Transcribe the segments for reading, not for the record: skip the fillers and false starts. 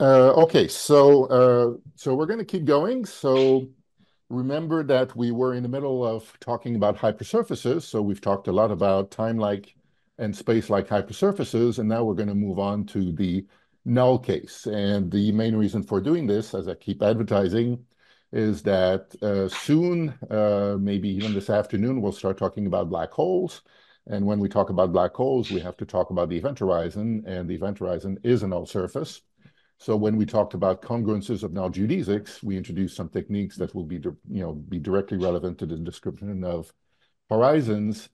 Okay, so we're going to keep going. So remember that we were in the middle of talking about hypersurfaces. So we've talked a lot about time-like and space-like hypersurfaces, and now we're going to move on to the null case. And the main reason for doing this, as I keep advertising, is that soon, maybe even this afternoon, we'll start talking about black holes. And when we talk about black holes, we have to talk about the event horizon, and the event horizon is a null surface. So when we talked about congruences of null geodesics, we introduced some techniques that will be directly relevant to the description of horizons,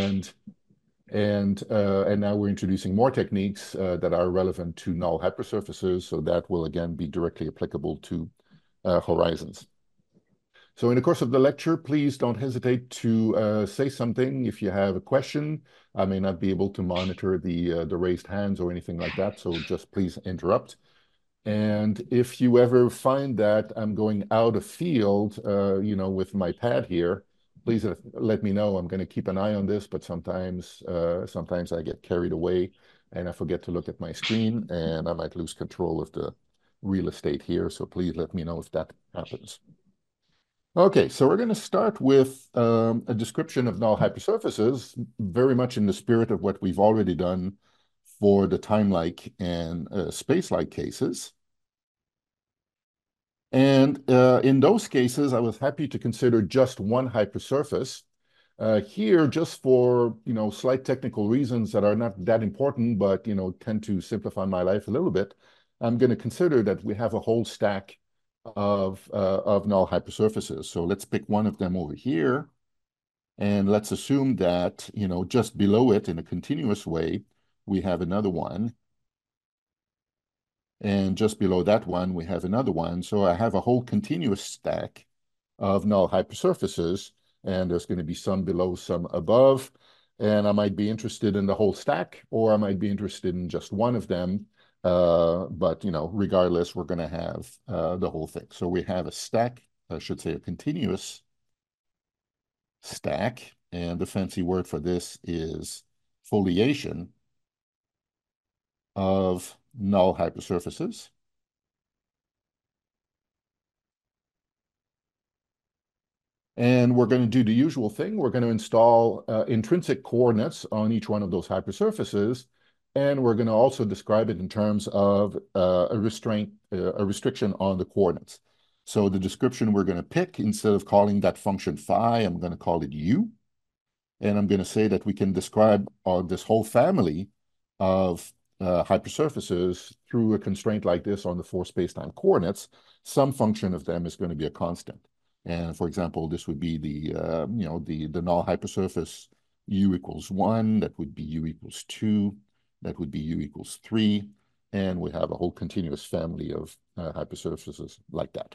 and now we're introducing more techniques that are relevant to null hypersurfaces. So that will again be directly applicable to horizons. So in the course of the lecture, please don't hesitate to say something if you have a question. I may not be able to monitor the raised hands or anything like that, so just please interrupt. And if you ever find that I'm going out of field, with my pad here, please let me know. I'm going to keep an eye on this, but sometimes I get carried away and I forget to look at my screen, and I might lose control of the real estate here. So please let me know if that happens. Okay, so we're going to start with a description of null hypersurfaces, very much in the spirit of what we've already done for the time-like and space-like cases. And in those cases, I was happy to consider just one hypersurface. Here, just for slight technical reasons that are not that important, but tend to simplify my life a little bit, I'm going to consider that we have a whole stack of null hypersurfaces. So let's pick one of them over here, and let's assume that just below it in a continuous way, we have another one. And just below that one, we have another one. So I have a whole continuous stack of null hypersurfaces, and there's going to be some below, some above. And I might be interested in the whole stack, or I might be interested in just one of them. But regardless, we're going to have the whole thing. So we have a stack, I should say a continuous stack. And the fancy word for this is foliation of null hypersurfaces. And we're going to do the usual thing. We're going to install intrinsic coordinates on each one of those hypersurfaces. And we're going to also describe it in terms of a restriction on the coordinates. So the description we're going to pick, instead of calling that function phi, I'm going to call it u. And I'm going to say that we can describe this whole family of hypersurfaces through a constraint like this on the four spacetime coordinates. Some function of them is going to be a constant. And for example, this would be the null hypersurface u equals 1, that would be u equals 2, that would be u equals 3, and we have a whole continuous family of hypersurfaces like that.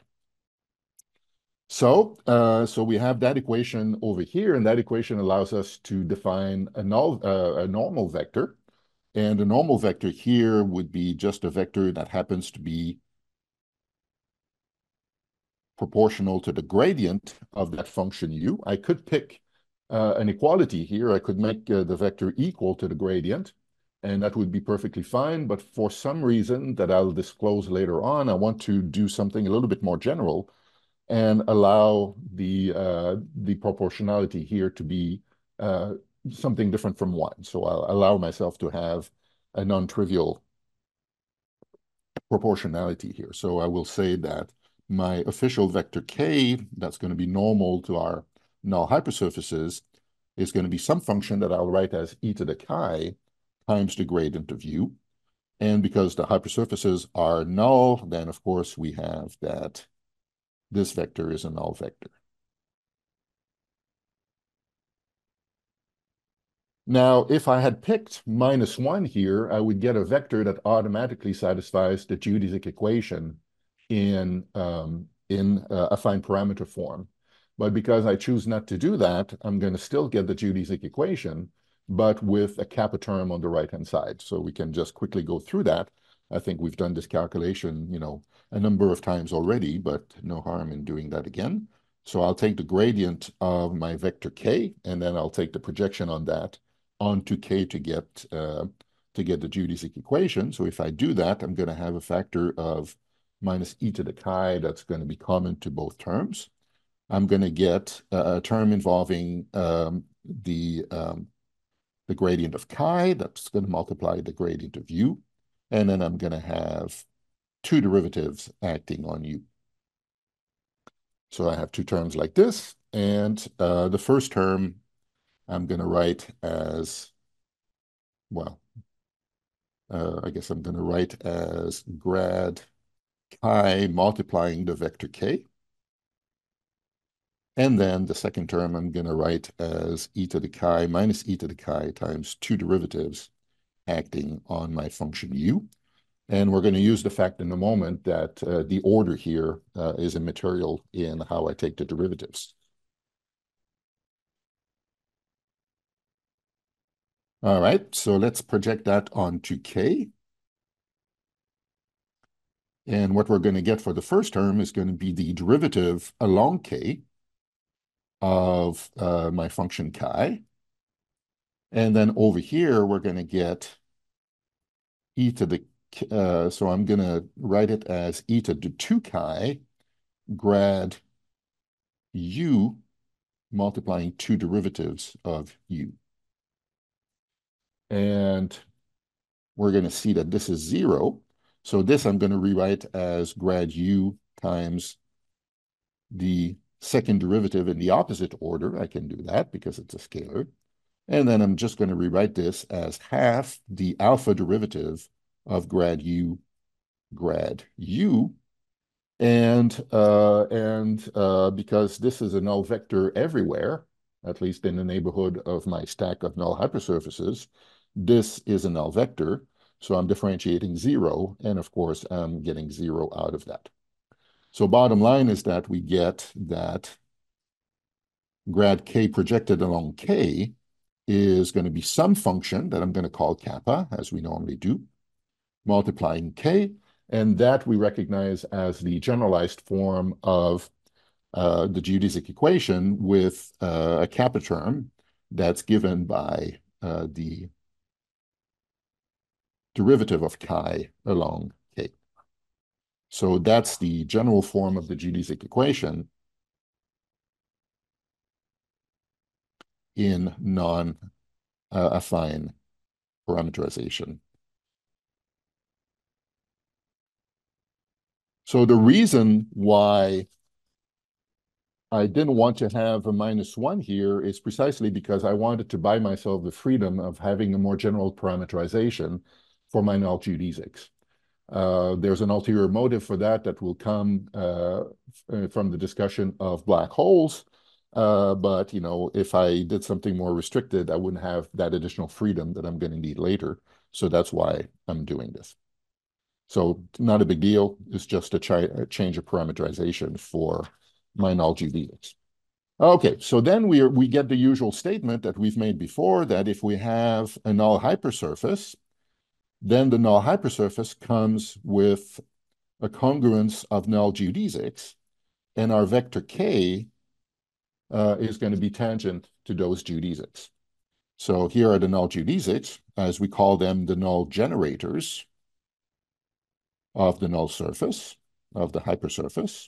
So we have that equation over here, and that equation allows us to define a normal vector. And a normal vector here would be just a vector that happens to be proportional to the gradient of that function u. I could pick an equality here. I could make the vector equal to the gradient, and that would be perfectly fine. But for some reason that I'll disclose later on, I want to do something a little bit more general and allow the proportionality here to be something different from 1. So I'll allow myself to have a non-trivial proportionality here. So I will say that my official vector k, that's going to be normal to our null hypersurfaces, is going to be some function that I'll write as e to the chi times the gradient of u. And because the hypersurfaces are null, then of course we have that this vector is a null vector. Now, if I had picked -1 here, I would get a vector that automatically satisfies the geodesic equation in a affine parameter form. But because I choose not to do that, I'm going to still get the geodesic equation, but with a kappa term on the right-hand side. So we can just quickly go through that. I think we've done this calculation, a number of times already, but no harm in doing that again. So I'll take the gradient of my vector k, and then I'll take the projection on that onto k to get to get the geodesic equation. So if I do that, I'm going to have a factor of minus e to the chi that's going to be common to both terms. I'm going to get a term involving the gradient of chi. That's going to multiply the gradient of u. And then I'm going to have two derivatives acting on u. So I have two terms like this. And the first term I'm going to write as, well, I guess I'm going to write as grad chi multiplying the vector k. And then the second term I'm going to write as e to the chi minus e to the chi times two derivatives acting on my function u. And we're going to use the fact in a moment that the order here is immaterial in how I take the derivatives. All right, so let's project that onto k. And what we're going to get for the first term is going to be the derivative along k of my function chi. And then over here, we're going to get e to the, so I'm going to write it as e to the 2 chi grad u multiplying two derivatives of u. And we're going to see that this is 0. So this I'm going to rewrite as grad u times the second derivative in the opposite order. I can do that because it's a scalar. And then I'm just going to rewrite this as half the alpha derivative of grad u. And because this is a null vector everywhere, at least in the neighborhood of my stack of null hypersurfaces, this is a null vector. So I'm differentiating 0. And of course, I'm getting 0 out of that. So bottom line is that we get that grad k projected along k is going to be some function that I'm going to call kappa, as we normally do, multiplying k. And that we recognize as the generalized form of the geodesic equation with a kappa term that's given by the derivative of chi along k. So that's the general form of the geodesic equation in non-affine parameterization. So the reason why I didn't want to have a -1 here is precisely because I wanted to buy myself the freedom of having a more general parameterization for my null geodesics. There's an ulterior motive for that will come from the discussion of black holes. But you know, if I did something more restricted, I wouldn't have that additional freedom that I'm going to need later. So that's why I'm doing this. So not a big deal. It's just a change of parameterization for my null geodesics. Okay, so then we get the usual statement that we've made before, that if we have a null hypersurface, then the null hypersurface comes with a congruence of null geodesics, and our vector k is going to be tangent to those geodesics. So here are the null geodesics, as we call them, the null generators of the null surface, of the hypersurface.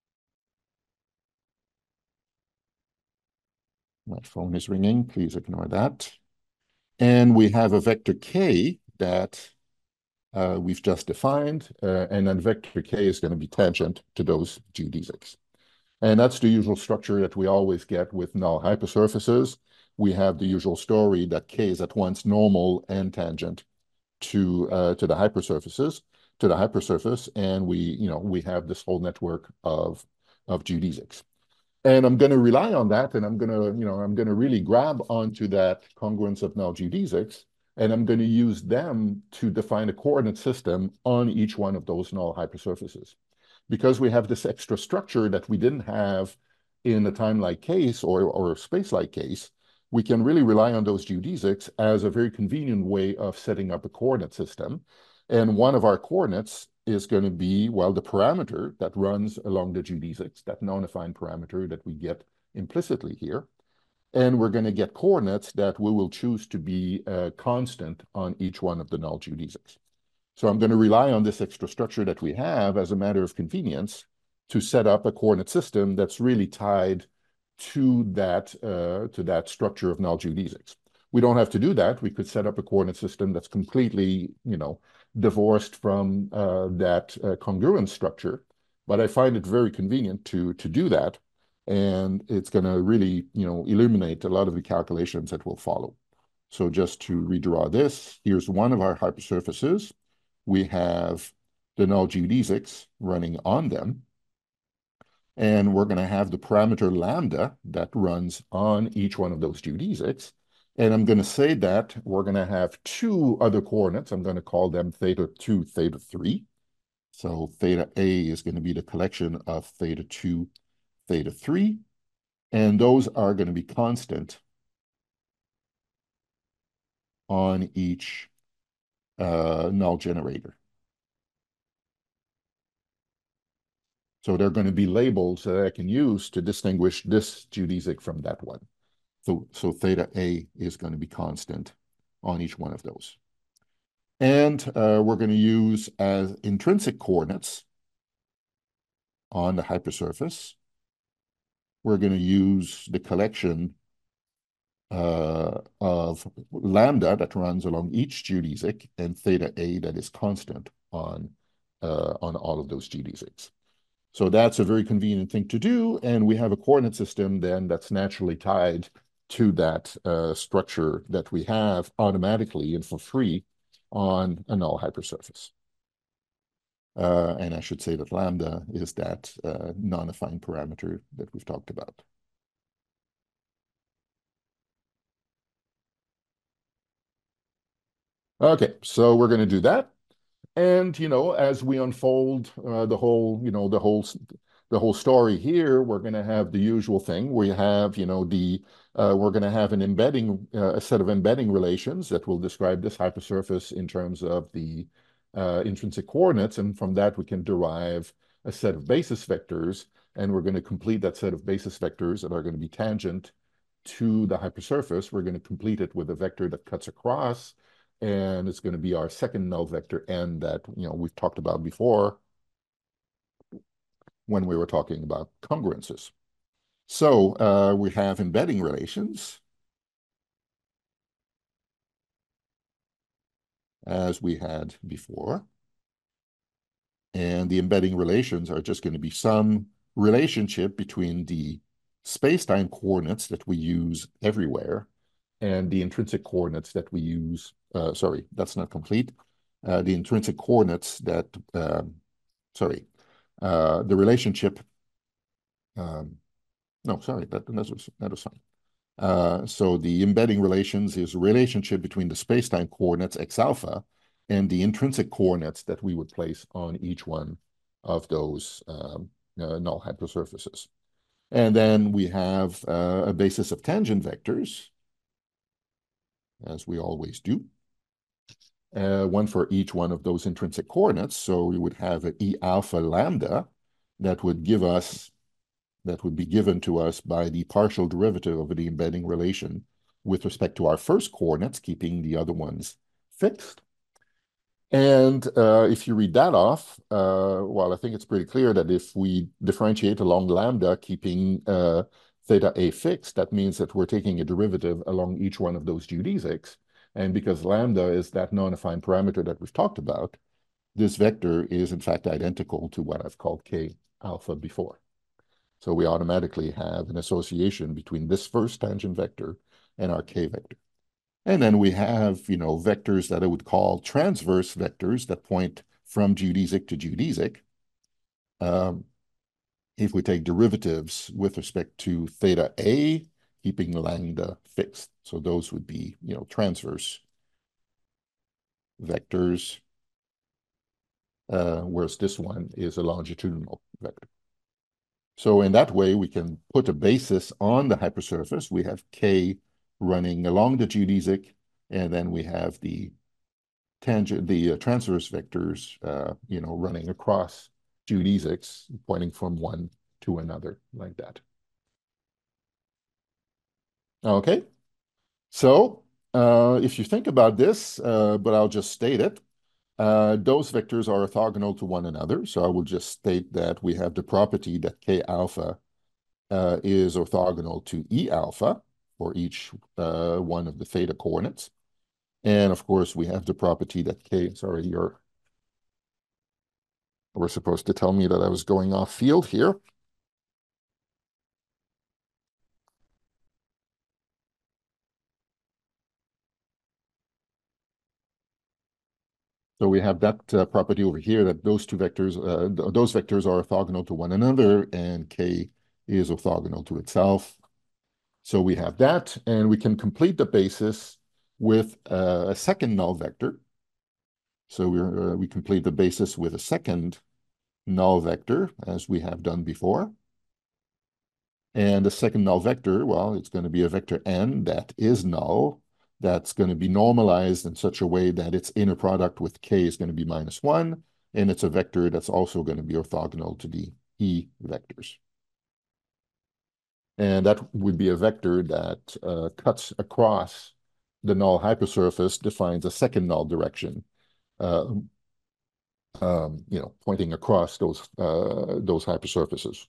My phone is ringing, please ignore that. And we have a vector k that we've just defined, and then vector k is going to be tangent to those geodesics. And that's the usual structure that we always get with null hypersurfaces. We have the usual story that k is at once normal and tangent to the hypersurfaces, to the hypersurface, and we have this whole network of geodesics. And I'm going to rely on that, and I'm going to really grab onto that congruence of null geodesics, and I'm going to use them to define a coordinate system on each one of those null hypersurfaces. Because we have this extra structure that we didn't have in a time-like case or a space-like case, we can really rely on those geodesics as a very convenient way of setting up a coordinate system. And one of our coordinates is going to be, well, the parameter that runs along the geodesics, that non-affine parameter that we get implicitly here. And we're going to get coordinates that we will choose to be constant on each one of the null geodesics. So I'm going to rely on this extra structure that we have as a matter of convenience to set up a coordinate system that's really tied to that structure of null geodesics. We don't have to do that. We could set up a coordinate system that's completely, divorced from that congruence structure. But I find it very convenient to do that, and it's going to really, illuminate a lot of the calculations that will follow. So just to redraw this, here's one of our hypersurfaces. We have the null geodesics running on them. And we're going to have the parameter lambda that runs on each one of those geodesics. And I'm going to say that we're going to have two other coordinates. I'm going to call them theta 2, theta 3. So theta A is going to be the collection of theta 2, theta 3. And those are going to be constant on each null generator. So they're going to be labels that I can use to distinguish this geodesic from that one. So theta A is going to be constant on each one of those. And we're going to use as intrinsic coordinates on the hypersurface. We're going to use the collection of lambda that runs along each geodesic and theta A that is constant on all of those geodesics. So that's a very convenient thing to do, and we have a coordinate system then that's naturally tied to that structure that we have automatically and for free on a null hypersurface. And I should say that lambda is that non-affine parameter that we've talked about. Okay, so we're going to do that. And, as we unfold the whole story here, we're going to have the usual thing. We have, we're going to have a set of embedding relations that will describe this hypersurface in terms of the intrinsic coordinates. And from that, we can derive a set of basis vectors. And we're going to complete that set of basis vectors that are going to be tangent to the hypersurface. We're going to complete it with a vector that cuts across, and it's going to be our second null vector n that we've talked about before when we were talking about congruences. So we have embedding relations as we had before. And the embedding relations are just going to be some relationship between the space-time coordinates that we use everywhere and the intrinsic coordinates that we use. Sorry, that's not complete. The intrinsic coordinates that, the relationship. No, sorry, that was fine. So the embedding relations is a relationship between the space-time coordinates x alpha and the intrinsic coordinates that we would place on each one of those null hypersurfaces. And then we have a basis of tangent vectors, as we always do. One for each one of those intrinsic coordinates. So we would have an E alpha lambda that would be given to us by the partial derivative of the embedding relation with respect to our first coordinates, keeping the other ones fixed. And if you read that off, well, I think it's pretty clear that if we differentiate along lambda, keeping theta A fixed, that means that we're taking a derivative along each one of those geodesics. And because lambda is that non-affine parameter that we've talked about, this vector is in fact identical to what I've called K alpha before. So we automatically have an association between this first tangent vector and our K vector. And then we have, vectors that I would call transverse vectors that point from geodesic to geodesic. If we take derivatives with respect to theta A, keeping lambda fixed. So those would be, transverse vectors, whereas this one is a longitudinal vector. So in that way, we can put a basis on the hypersurface. We have K running along the geodesic, and then we have the transverse vectors, running across geodesics, pointing from one to another, like that. Okay. So if you think about this, but I'll just state it, those vectors are orthogonal to one another. So I will just state that we have the property that K alpha is orthogonal to E alpha for each one of the theta coordinates. And of course, we have the property that K, sorry, we're supposed to tell me that I was going off field here. So we have that property over here that those those vectors are orthogonal to one another, and K is orthogonal to itself. So we have that, and we can complete the basis with a second null vector. So we complete the basis with a second null vector, as we have done before. And the second null vector, well, it's going to be a vector n that is null. That's going to be normalized in such a way that its inner product with k is going to be -1, and it's a vector that's also going to be orthogonal to the e vectors. And that would be a vector that cuts across the null hypersurface, defines a second null direction, uh, pointing across those hypersurfaces.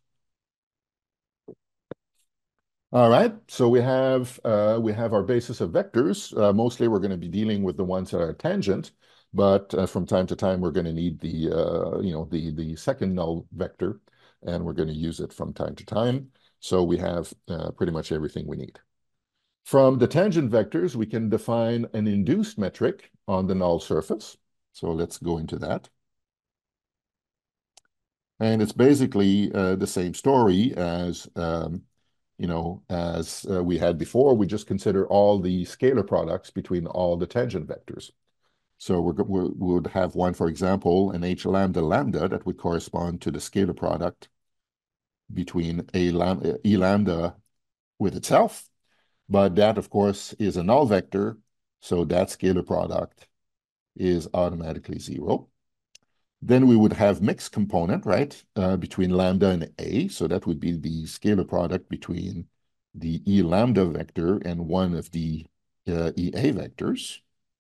All right, so we have our basis of vectors. Mostly, we're going to be dealing with the ones that are tangent, but from time to time, we're going to need the second null vector, and we're going to use it from time to time. So we have pretty much everything we need. From the tangent vectors, we can define an induced metric on the null surface. So let's go into that. And it's basically the same story as we had before. We just consider all the scalar products between all the tangent vectors. So we would have one, for example, an h lambda lambda that would correspond to the scalar product between e lambda with itself. But that, of course, is a null vector, so that scalar product is automatically 0. Then we would have mixed component, right, between lambda and a. So that would be the scalar product between the E lambda vector and one of the EA vectors.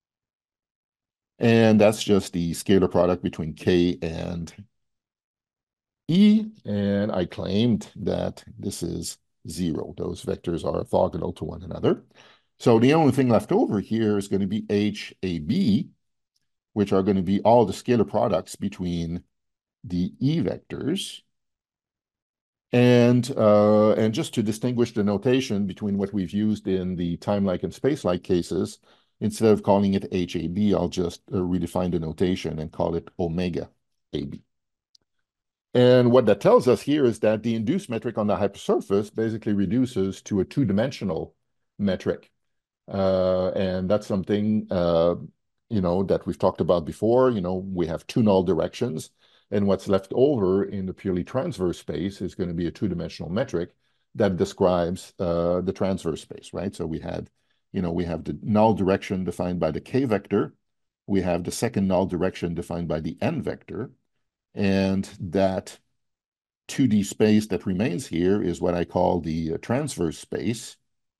And that's just the scalar product between K and E. And I claimed that this is 0. Those vectors are orthogonal to one another. So the only thing left over here is going to be HAB, which are going to be all the scalar products between the E vectors. And just to distinguish the notation between what we've used in the time-like and space-like cases, instead of calling it HAB, I'll just redefine the notation and call it omega AB. And what that tells us here is that the induced metric on the hypersurface basically reduces to a two-dimensional metric. And that's something, that we've talked about before. We have two null directions. And what's left over in the purely transverse space is going to be a two-dimensional metric that describes the transverse space, right? So we have the null direction defined by the k vector. We have the second null direction defined by the n vector. And that 2D space that remains here is what I call the transverse space.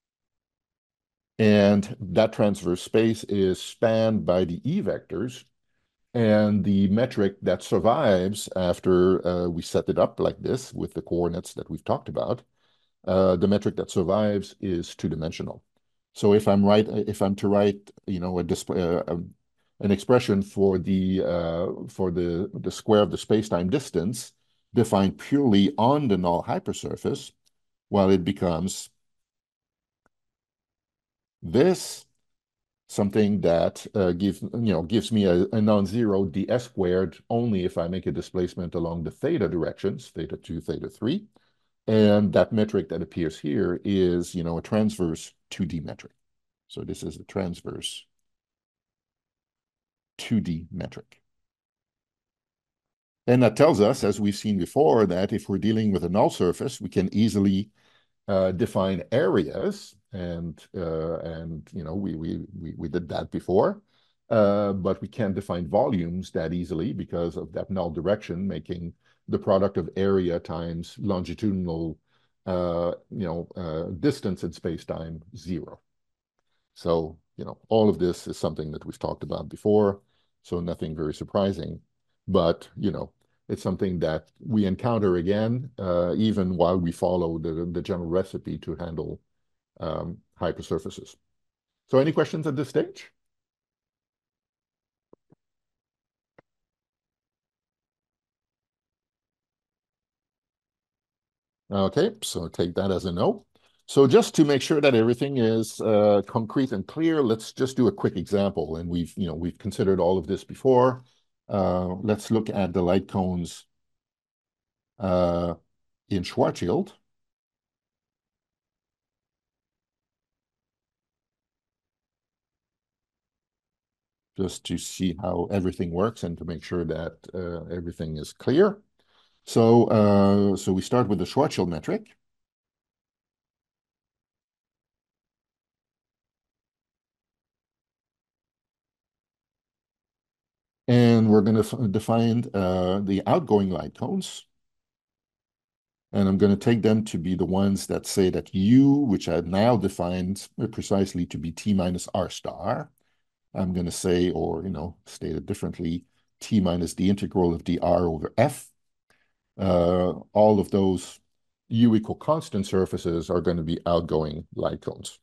And that transverse space is spanned by the E vectors. And the metric that survives after we set it up like this with the coordinates that we've talked about, the metric that survives is two-dimensional. So if I'm to write, an expression for the square of the spacetime distance defined purely on the null hypersurface, well, it becomes this, something that gives me a non-zero ds squared only if I make a displacement along the theta directions, theta 2, theta 3. And that metric that appears here is, a transverse 2D metric. So this is a transverse 2D metric. And that tells us, as we've seen before, that if we're dealing with a null surface, we can easily define areas, and we did that before, but we can't define volumes that easily because of that null direction making the product of area times longitudinal distance in space-time 0. So, all of this is something that we've talked about before, so nothing very surprising. But, it's something that we encounter again, even while we follow the general recipe to handle hypersurfaces. So any questions at this stage? Okay, so take that as a no. So just to make sure that everything is concrete and clear, let's just do a quick example. And we've considered all of this before. Let's look at the light cones uh, in Schwarzschild. Just to see how everything works and to make sure that everything is clear. So we start with the Schwarzschild metric. And we're going to define the outgoing light cones. And I'm going to take them to be the ones that say that U, which I've now defined precisely to be T minus R star. I'm going to say, or, state it differently, T minus the integral of dr over F. All of those U equal constant surfaces are going to be outgoing light cones.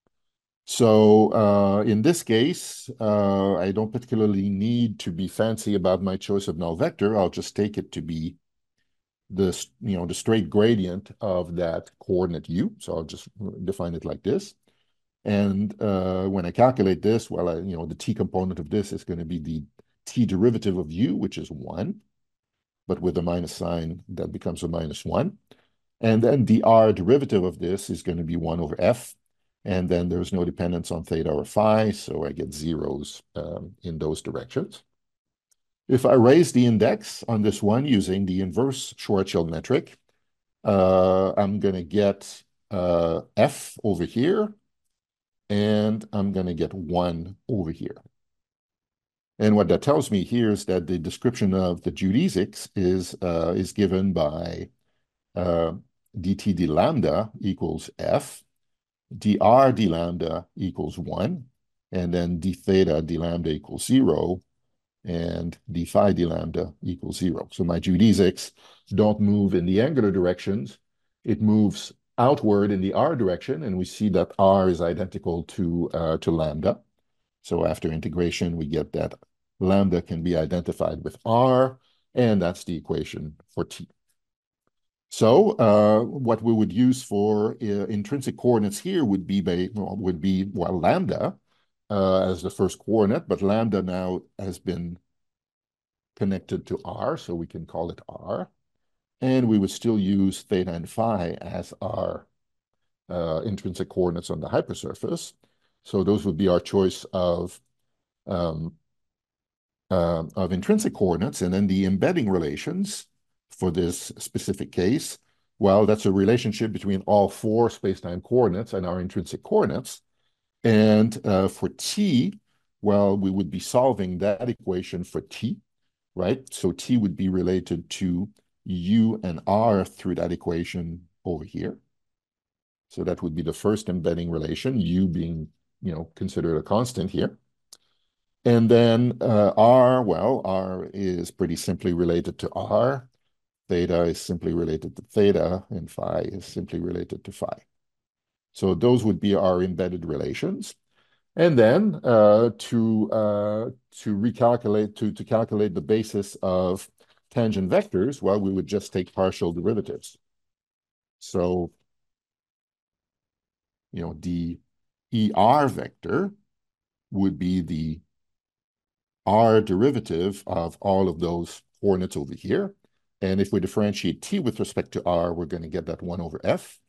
So in this case, I don't particularly need to be fancy about my choice of null vector. I'll just take it to be the straight gradient of that coordinate u. So I'll just define it like this. And when I calculate this, well, the t component of this is going to be the t derivative of u, which is 1. But with a minus sign, that becomes a minus 1. And then the r derivative of this is going to be 1 over f. And then there's no dependence on theta or phi, so I get zeros in those directions. If I raise the index on this one using the inverse Schwarzschild metric, I'm going to get f over here, and I'm going to get 1 over here. And what that tells me here is that the description of the geodesics is given by dt d lambda equals f, dr d lambda equals 1, and then d theta d lambda equals 0, and d phi d lambda equals 0. So my geodesics don't move in the angular directions. It moves outward in the r direction, and we see that r is identical to lambda. So after integration, we get that lambda can be identified with r, and that's the equation for t. So what we would use for intrinsic coordinates here would be lambda as the first coordinate, but lambda now has been connected to r, so we can call it r. And we would still use theta and phi as our intrinsic coordinates on the hypersurface. So those would be our choice of intrinsic coordinates. And then the embedding relations for this specific case, well, that's a relationship between all 4 spacetime coordinates and our intrinsic coordinates. And for t, well, we would be solving that equation for t, right? So t would be related to u and r through that equation over here. So that would be the first embedding relation, u being, considered a constant here. And then r, well, r is pretty simply related to r. Theta is simply related to theta, and phi is simply related to phi. So those would be our embedded relations. And then to recalculate, to calculate the basis of tangent vectors, well, we would just take partial derivatives. So, the ER vector would be the R derivative of all of those coordinates over here. And if we differentiate t with respect to r, we're going to get that 1 over f.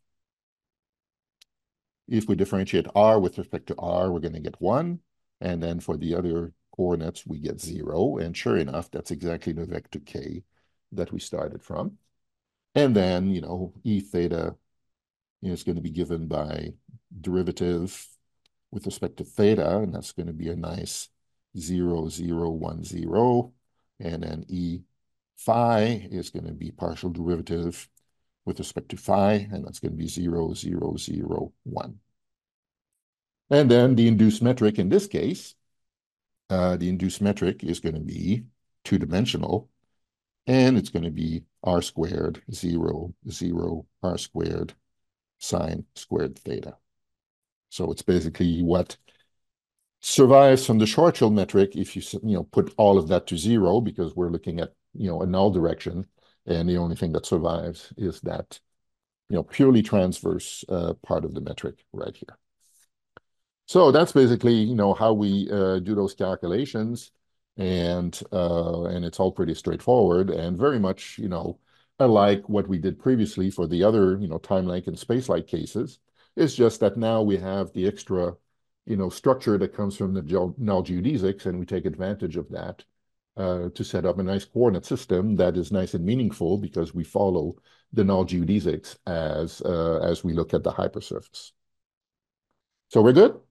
If we differentiate r with respect to r, we're going to get 1. And then for the other coordinates, we get 0. And sure enough, that's exactly the vector k that we started from. And then, E theta is going to be given by derivative with respect to theta, and that's going to be a nice 0, 0, 1, 0. And then E phi is going to be partial derivative with respect to phi, and that's going to be 0, 0, 0, 1. And then the induced metric in this case, the induced metric is going to be two-dimensional, and it's going to be r squared, 0, 0, r squared, sine squared theta. So it's basically what survives from the Schwarzschild metric if you put all of that to 0, because we're looking at a null direction, and the only thing that survives is that purely transverse part of the metric right here. So that's basically how we do those calculations, and it's all pretty straightforward and very much unlike what we did previously for the other time-like and space-like cases. It's just that now we have the extra structure that comes from the null geodesics, and we take advantage of that to set up a nice coordinate system that is nice and meaningful because we follow the null geodesics as we look at the hypersurface. So we're good?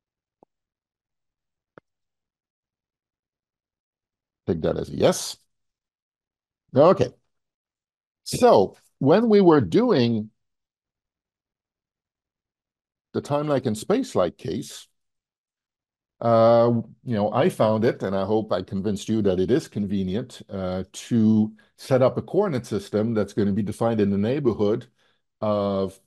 Take that as a yes. Okay. So when we were doing the time-like and space-like case, I found it, and I hope I convinced you that it is convenient to set up a coordinate system that's going to be defined in the neighborhood of,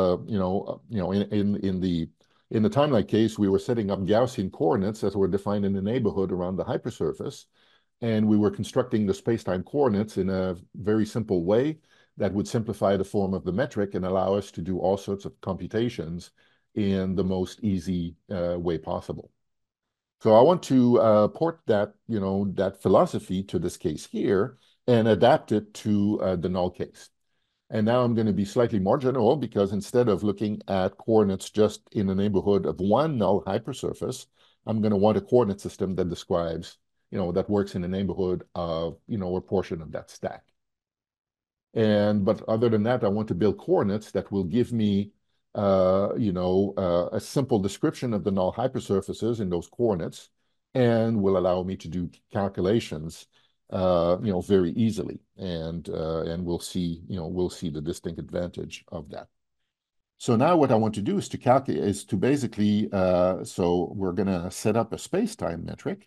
in the time-like case, we were setting up Gaussian coordinates that were defined in the neighborhood around the hypersurface, and we were constructing the space-time coordinates in a very simple way that would simplify the form of the metric and allow us to do all sorts of computations in the most easy way possible. So I want to port that, that philosophy to this case here and adapt it to the null case. And now I'm going to be slightly more general, because instead of looking at coordinates just in the neighborhood of one null hypersurface, I'm going to want a coordinate system that describes, that works in the neighborhood of, a portion of that stack. But other than that, I want to build coordinates that will give me a simple description of the null hypersurfaces in those coordinates, and will allow me to do calculations, very easily. And we'll see the distinct advantage of that. So now what I want to do is to calculate, is to basically, so we're going to set up a space-time metric.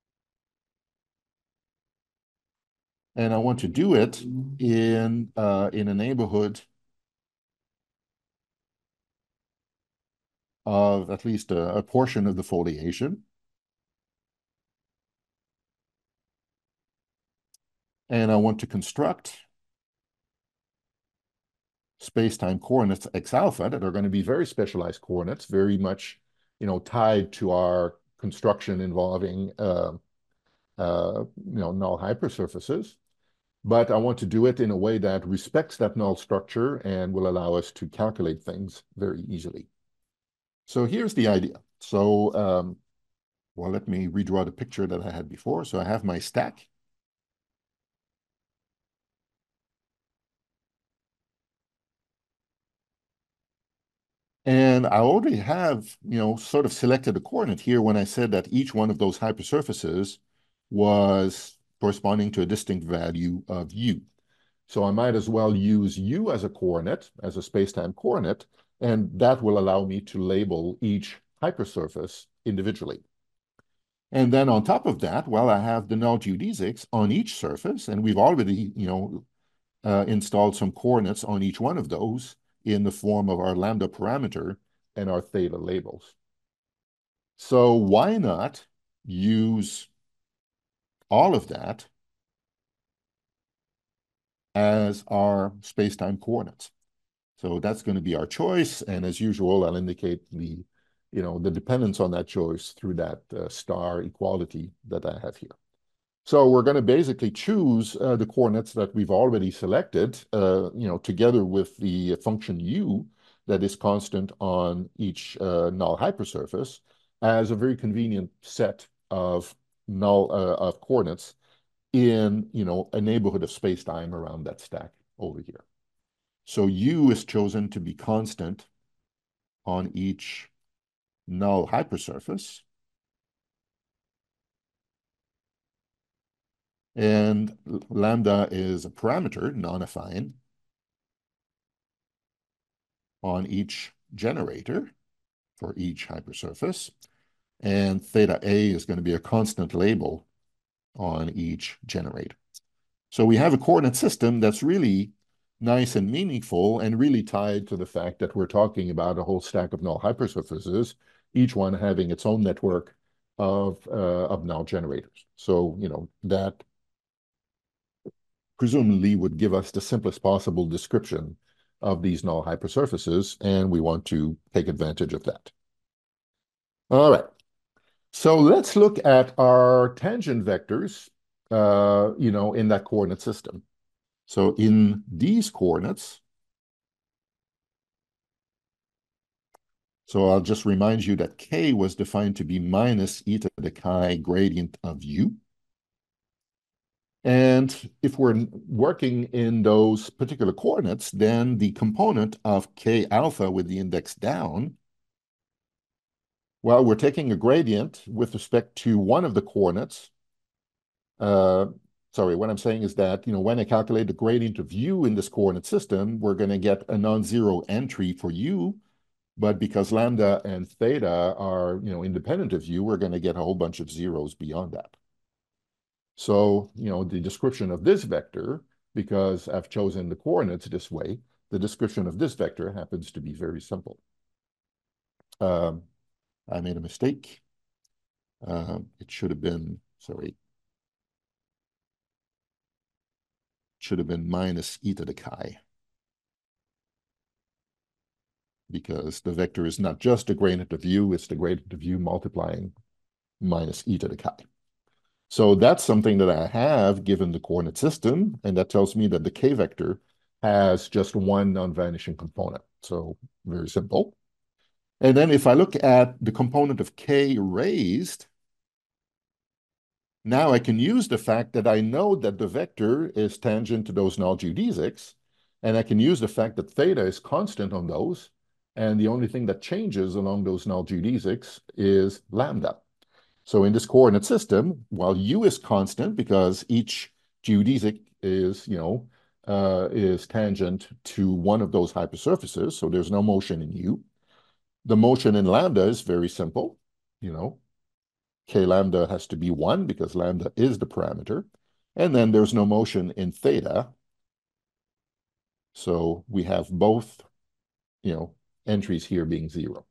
And I want to do it in a neighborhood of at least a portion of the foliation. And I want to construct space-time coordinates x alpha that are going to be very specialized coordinates, very much, tied to our construction involving, null hypersurfaces. But I want to do it in a way that respects that null structure and will allow us to calculate things very easily. So here's the idea. So, well, let me redraw the picture that I had before. So I have my stack. And I already have, sort of selected a coordinate here when I said that each one of those hypersurfaces was corresponding to a distinct value of u. So I might as well use u as a coordinate, as a space-time coordinate, and that will allow me to label each hypersurface individually. And then on top of that, well, I have the null geodesics on each surface, and we've already, installed some coordinates on each one of those in the form of our lambda parameter and our theta labels. So why not use all of that as our space-time coordinates? So that's going to be our choice. And as usual, I'll indicate the dependence on that choice through that star equality that I have here. So we're going to basically choose the coordinates that we've already selected, together with the function u that is constant on each null hypersurface, as a very convenient set of of coordinates in a neighborhood of space-time around that stack over here. So u is chosen to be constant on each null hypersurface. And lambda is a parameter, non-affine. on each generator for each hypersurface. And theta A is going to be a constant label on each generator. So we have a coordinate system that's really nice and meaningful and really tied to the fact that we're talking about a whole stack of null hypersurfaces, each one having its own network of null generators. So, that presumably would give us the simplest possible description of these null hypersurfaces, and we want to take advantage of that. All right. So let's look at our tangent vectors, in that coordinate system. So in these coordinates, so I'll just remind you that k was defined to be minus eta the chi gradient of u. And if we're working in those particular coordinates, then the component of k alpha with the index down, well, we're taking a gradient with respect to one of the coordinates. Sorry, what I'm saying is that, when I calculate the gradient of u in this coordinate system, we're going to get a non-zero entry for u, but because lambda and theta are, independent of u, we're going to get a whole bunch of zeros beyond that. So, the description of this vector, because I've chosen the coordinates this way, the description of this vector happens to be very simple. I made a mistake. It should have been, sorry, should have been minus eta the chi, because the vector is not just the gradient of u, it's the gradient of u multiplying minus eta the chi. So that's something that I have given the coordinate system, and that tells me that the k vector has just one non-vanishing component. So very simple. And then if I look at the component of k raised, now I can use the fact that I know that the vector is tangent to those null geodesics, and I can use the fact that theta is constant on those, and the only thing that changes along those null geodesics is lambda. So in this coordinate system, while u is constant because each geodesic is, is tangent to one of those hypersurfaces, so there's no motion in u. The motion in lambda is very simple, k lambda has to be 1 because lambda is the parameter. And then there's no motion in theta. So we have both, entries here being 0.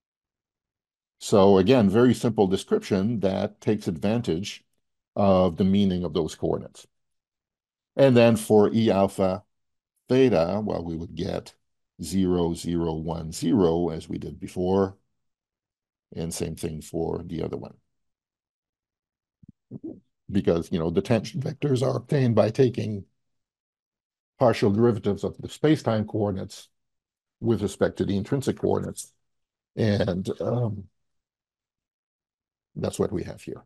So again, very simple description that takes advantage of the meaning of those coordinates. And then for E alpha theta, well, we would get 0, 0, 1, 0 as we did before. And same thing for the other one. Because, the tangent vectors are obtained by taking partial derivatives of the space-time coordinates with respect to the intrinsic coordinates. And that's what we have here.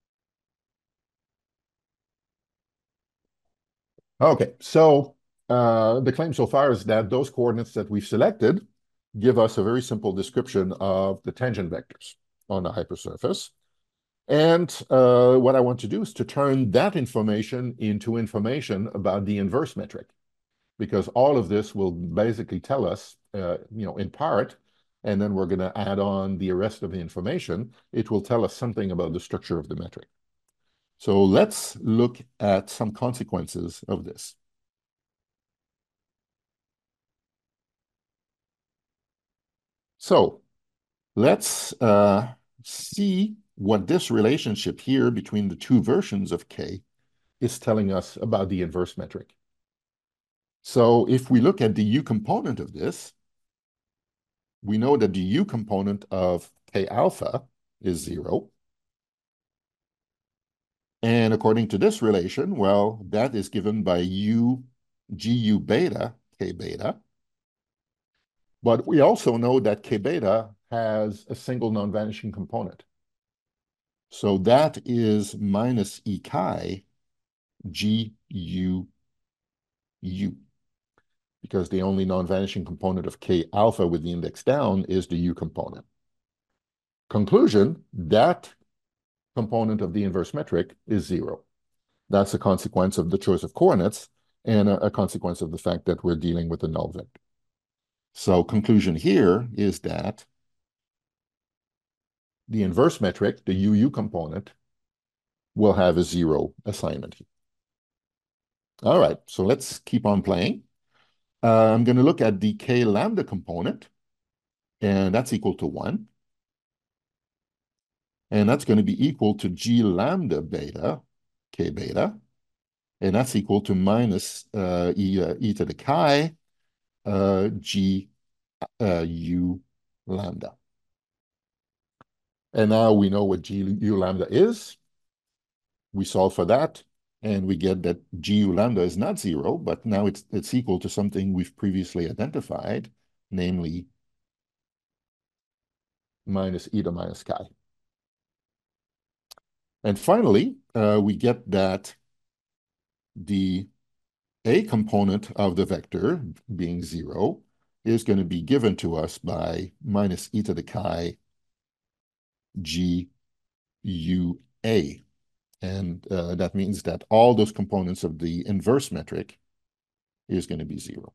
Okay, so the claim so far is that those coordinates that we've selected give us a very simple description of the tangent vectors on the hypersurface. And what I want to do is to turn that information into information about the inverse metric, because all of this will basically tell us, in part, and then we're going to add on the rest of the information. It will tell us something about the structure of the metric. So let's look at some consequences of this. So let's see what this relationship here between the two versions of k is telling us about the inverse metric. So if we look at the u component of this, we know that the u component of k alpha is 0. And according to this relation, well, that is given by u gu beta k beta. But we also know that k beta has a single non-vanishing component. So that is minus e chi g u u, because the only non-vanishing component of k alpha with the index down is the u component. Conclusion, that component of the inverse metric is 0. That's a consequence of the choice of coordinates and a consequence of the fact that we're dealing with a null vector. So conclusion here is that the inverse metric, the UU component, will have a 0 assignment here. All right, so let's keep on playing. I'm going to look at the K lambda component, and that's equal to 1. And that's going to be equal to G lambda beta, K beta, and that's equal to minus e to the chi G U lambda. And now we know what G U lambda is. We solve for that, and we get that G U lambda is not 0, but now it's equal to something we've previously identified, namely minus e to minus chi. And finally, we get that the A component of the vector, being 0, is going to be given to us by minus e to the chi G U A. And that means that all those components of the inverse metric is going to be 0.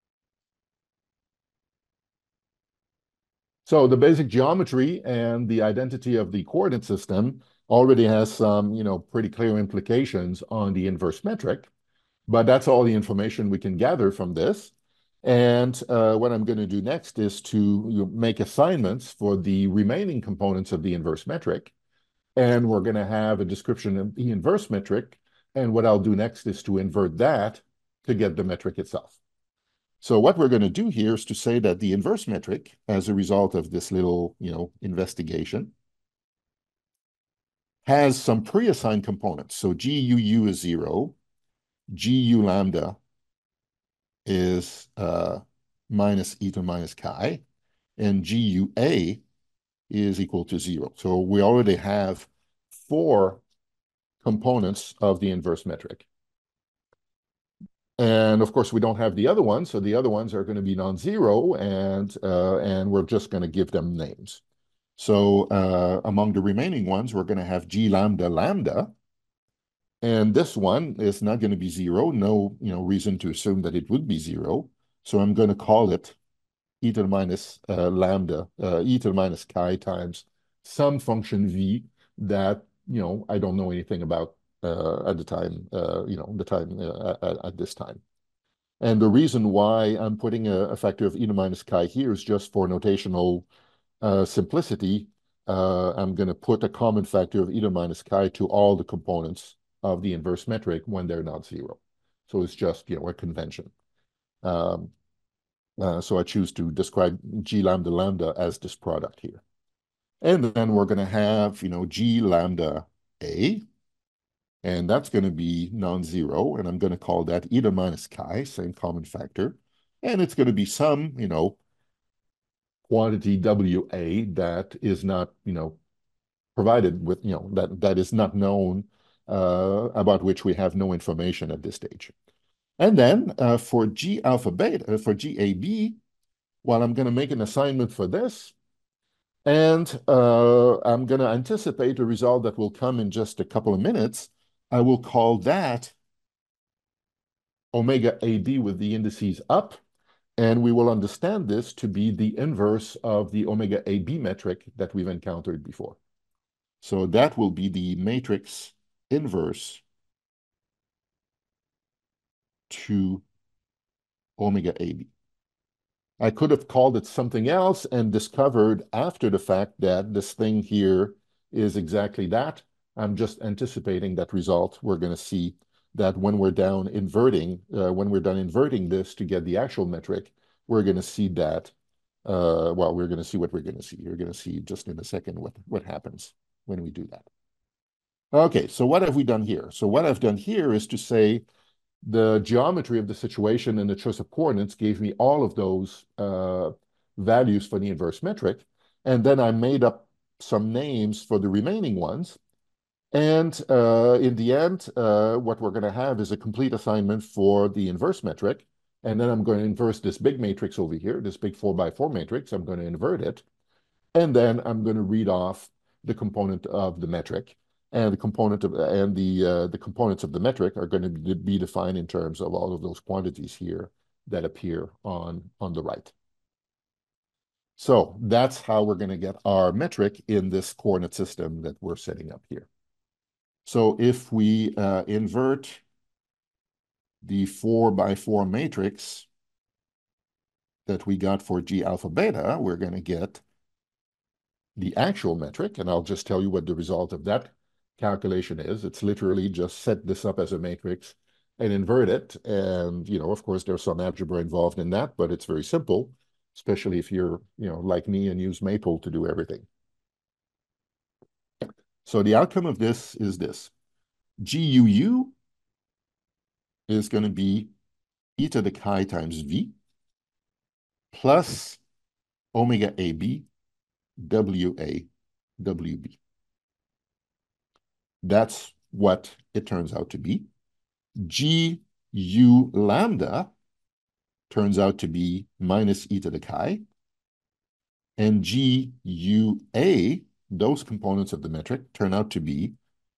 So the basic geometry and the identity of the coordinate system already has some, pretty clear implications on the inverse metric, but that's all the information we can gather from this. And what I'm going to do next is to make assignments for the remaining components of the inverse metric. And we're going to have a description of the inverse metric. And what I'll do next is to invert that to get the metric itself. So what we're going to do here is to say that the inverse metric, as a result of this little, investigation, has some pre-assigned components. So GUU is 0, GU lambda is minus e to minus chi, and GUA is equal to 0. So we already have 4 components of the inverse metric. And of course, we don't have the other ones, so the other ones are going to be non-zero, and we're just going to give them names. So among the remaining ones, we're going to have G lambda lambda, and this one is not going to be 0. No, reason to assume that it would be 0. So I'm going to call it e to the minus lambda, e to the minus chi times some function v that I don't know anything about at the time, at this time. And the reason why I'm putting a factor of e to the minus chi here is just for notational simplicity. I'm going to put a common factor of e to the minus chi to all the components of the inverse metric when they're not 0. So it's just, a convention. So I choose to describe G lambda lambda as this product here. And then we're going to have, G lambda A, and that's going to be non-zero, and I'm going to call that e to the minus chi, same common factor. And it's going to be some, quantity WA that is not, provided with, that is not known, about which we have no information at this stage. And then for G alpha beta, for GAB, well, I'm going to make an assignment for this. And I'm going to anticipate a result that will come in just a couple of minutes. I will call that omega AB with the indices up. And we will understand this to be the inverse of the omega AB metric that we've encountered before. So that will be the matrix inverse to omega AB. I could have called it something else and discovered after the fact that this thing here is exactly that. I'm just anticipating that result. We're going to see that when we're done inverting this to get the actual metric, we're going to see that. Well, we're going to see what we're going to see. You're going to see just in a second what happens when we do that. Okay, so what have we done here? So what I've done here is to say the geometry of the situation and the choice of coordinates gave me all of those values for the inverse metric. And then I made up some names for the remaining ones. And in the end, what we're going to have is a complete assignment for the inverse metric. And then I'm going to inverse this big matrix over here, this big 4x4 matrix. I'm going to invert it. And then I'm going to read off the component of the metric. And the components of the metric are going to be defined in terms of all of those quantities here that appear on the right. So that's how we're going to get our metric in this coordinate system that we're setting up here. So if we invert the 4x4 matrix that we got for G alpha beta, we're going to get the actual metric, and I'll just tell you what the result of that calculation is. It's literally just set this up as a matrix and invert it. And, of course, there's some algebra involved in that, but it's very simple, especially if you're, like me and use Maple to do everything. So the outcome of this is this. GUU is going to be e to the chi times V plus omega AB WA WB. That's what it turns out to be. GU lambda turns out to be minus e to the chi. And GUA, those components of the metric, turn out to be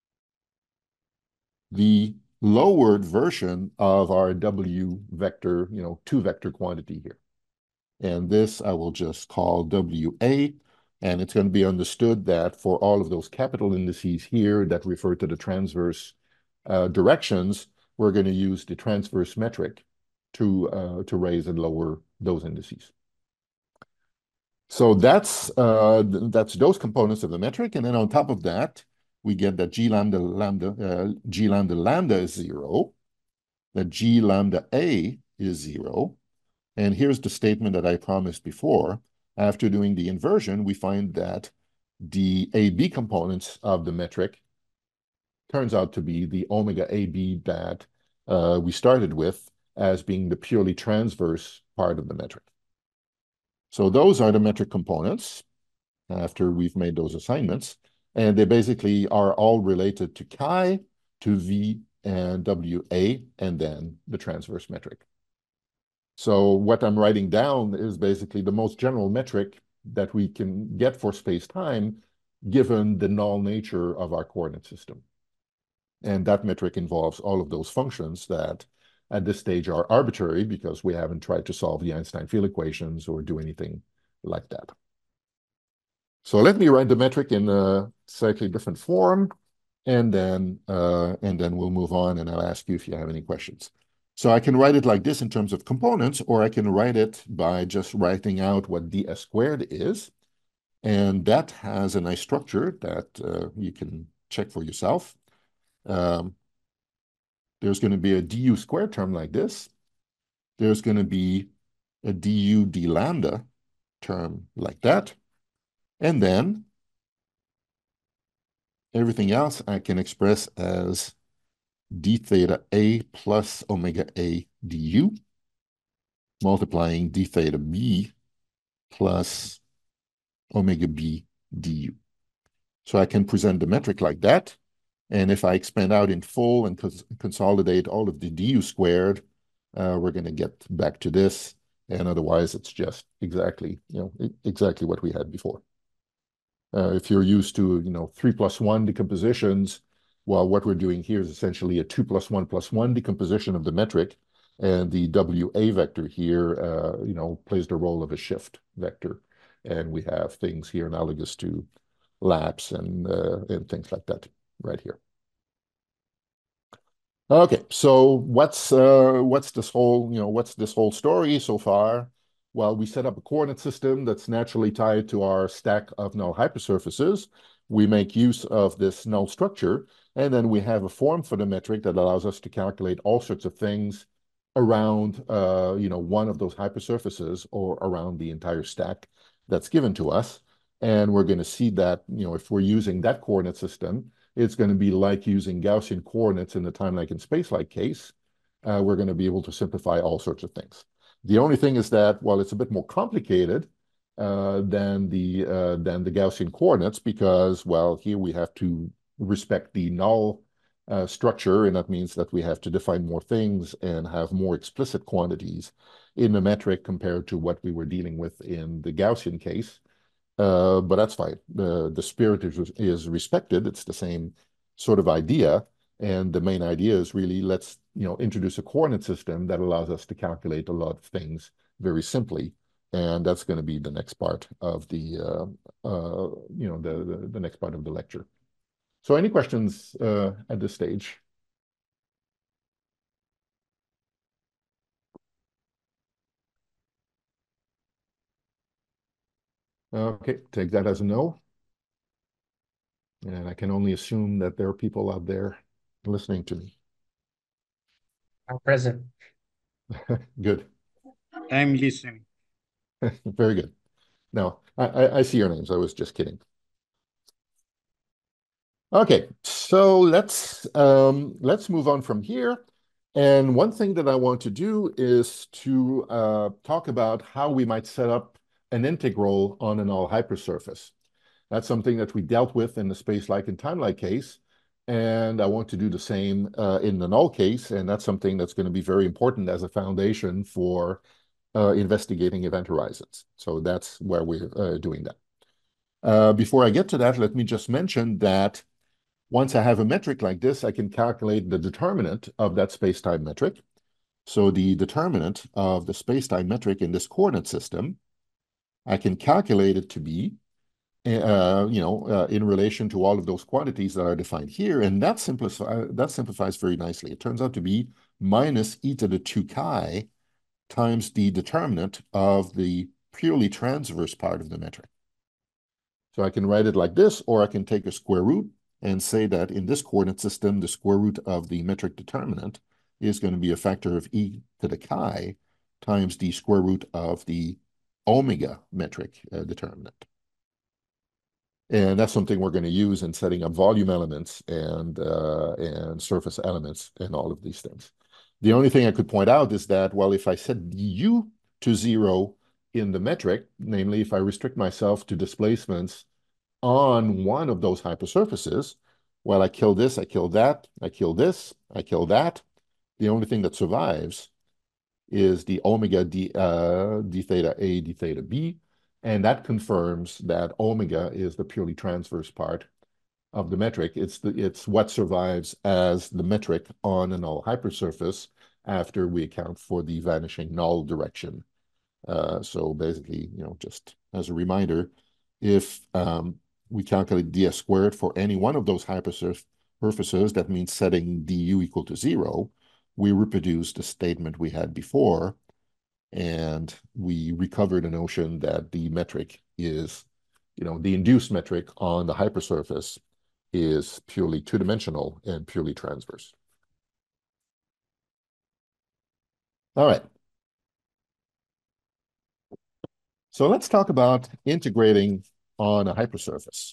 the lowered version of our W vector, two-vector quantity here. And this I will just call WA, and it's going to be understood that for all of those capital indices here that refer to the transverse directions, we're going to use the transverse metric to raise and lower those indices. So that's those components of the metric, and then on top of that, we get that G lambda lambda is 0, that G lambda A is 0, and here's the statement that I promised before. After doing the inversion, we find that the AB components of the metric turns out to be the omega AB that we started with as being the purely transverse part of the metric. So those are the metric components after we've made those assignments. And they basically are all related to chi, to V, and WA, and then the transverse metric. So what I'm writing down is basically the most general metric that we can get for space-time given the null nature of our coordinate system. And that metric involves all of those functions that at this stage are arbitrary because we haven't tried to solve the Einstein field equations or do anything like that. So let me write the metric in a slightly different form, and then we'll move on, and I'll ask you if you have any questions. So I can write it like this in terms of components, or I can write it by just writing out what ds squared is. And that has a nice structure that you can check for yourself. There's going to be a du squared term like this. There's going to be a du d lambda term like that. And then everything else I can express as d theta a plus omega a du multiplying d theta b plus omega b du. So I can present the metric like that. And if I expand out in full and consolidate all of the du squared, we're going to get back to this. And otherwise, it's just exactly what we had before. If you're used to 3 plus 1 decompositions, well, what we're doing here is essentially a 2 plus 1 plus 1 decomposition of the metric, and the WA vector here plays the role of a shift vector, and we have things here analogous to laps and things like that right here. Okay, so what's this whole story so far? Well, we set up a coordinate system that's naturally tied to our stack of null hypersurfaces. We make use of this null structure, and then we have a form for the metric that allows us to calculate all sorts of things around one of those hypersurfaces or around the entire stack that's given to us. And we're going to see that if we're using that coordinate system, it's going to be like using Gaussian coordinates in the time-like and space-like case. We're going to be able to simplify all sorts of things. The only thing is that, well, it's a bit more complicated than the Gaussian coordinates because, well, here we have to respect the null structure, and that means that we have to define more things and have more explicit quantities in the metric compared to what we were dealing with in the Gaussian case. But that's fine. The spirit is respected. It's the same sort of idea. And the main idea is really let's introduce a coordinate system that allows us to calculate a lot of things very simply And that's going to be the next part of the the next part of the lecture. So any questions at this stage? Okay, take that as a no. And I can only assume that there are people out there listening to me. I'm present. Good. I'm listening. Very good. No, I see your names. I was just kidding. Okay, so let's move on from here. And one thing that I want to do is to talk about how we might set up an integral on a null hypersurface. That's something that we dealt with in the space-like and time-like case, and I want to do the same in the null case, and that's something that's going to be very important as a foundation for investigating event horizons. So that's where we're doing that. Before I get to that, let me just mention that once I have a metric like this, I can calculate the determinant of that space-time metric. So the determinant of the space-time metric in this coordinate system, I can calculate it to be, in relation to all of those quantities that are defined here, and that simplifies very nicely. It turns out to be minus e to the 2 chi times the determinant of the purely transverse part of the metric. So I can write it like this, or I can take a square root and say that in this coordinate system, the square root of the metric determinant is going to be a factor of e to the chi times the square root of the omega metric determinant. And that's something we're going to use in setting up volume elements and surface elements and all of these things. The only thing I could point out is that, well, if I set du to 0 in the metric, namely if I restrict myself to displacements on one of those hypersurfaces, well, I kill this, I kill that, I kill this, I kill that. The only thing that survives is the omega d theta A, d theta B, and that confirms that omega is the purely transverse part of the metric. It's what survives as the metric on a null hypersurface after we account for the vanishing null direction. So basically, just as a reminder, if we calculate ds squared for any one of those hypersurfaces, that means setting du equal to 0, we reproduce the statement we had before, and we recover the notion that the metric is, the induced metric on the hypersurface is purely two-dimensional and purely transverse. All right. So let's talk about integrating on a hypersurface.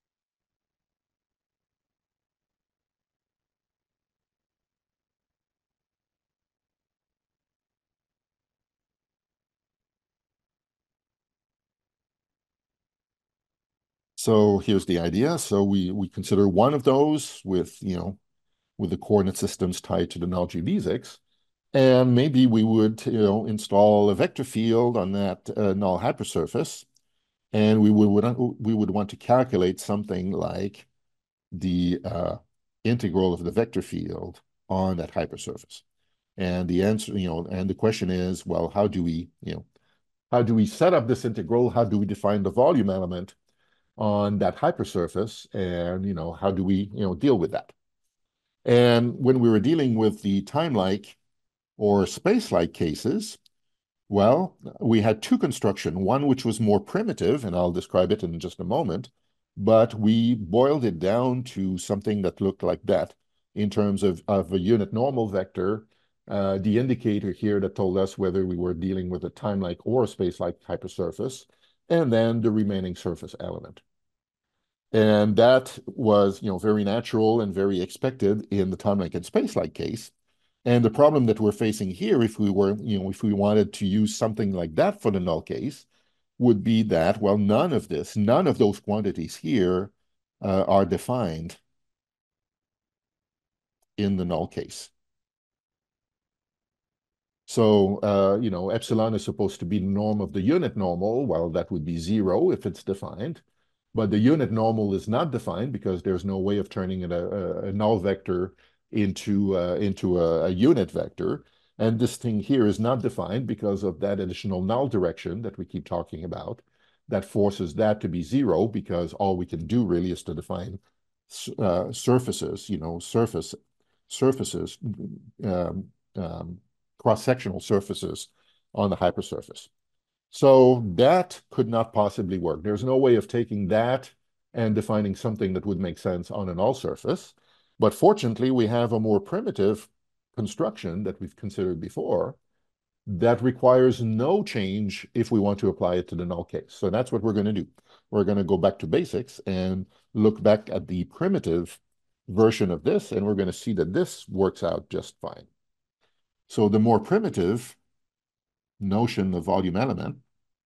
So here's the idea. So we consider one of those with, with the coordinate systems tied to the null geodesics. And maybe we would, install a vector field on that null hypersurface. And we would want to calculate something like the integral of the vector field on that hypersurface. And the answer, and the question is, well, how do we set up this integral? How do we define the volume element on that hypersurface? And, how do we, deal with that? And when we were dealing with the time-like or space-like cases, well, we had two construction, one which was more primitive, and I'll describe it in just a moment, but we boiled it down to something that looked like that in terms of a unit normal vector, the indicator here that told us whether we were dealing with a time-like or a space-like hypersurface, and then the remaining surface element. And that was, very natural and very expected in the time-like and space-like case. And the problem that we're facing here, if we wanted to use something like that for the null case, would be that, well, none of those quantities here are defined in the null case. So, epsilon is supposed to be the norm of the unit normal. Well, that would be 0 if it's defined. But the unit normal is not defined because there's no way of turning a null vector into a unit vector. And this thing here is not defined because of that additional null direction that we keep talking about. That forces that to be 0 because all we can do really is to define surfaces, surfaces, um, cross-sectional surfaces on the hypersurface. So that could not possibly work. There's no way of taking that and defining something that would make sense on a null surface. But fortunately, we have a more primitive construction that we've considered before that requires no change if we want to apply it to the null case. So that's what we're going to do. We're going to go back to basics and look back at the primitive version of this, and we're going to see that this works out just fine. So the more primitive notion of volume element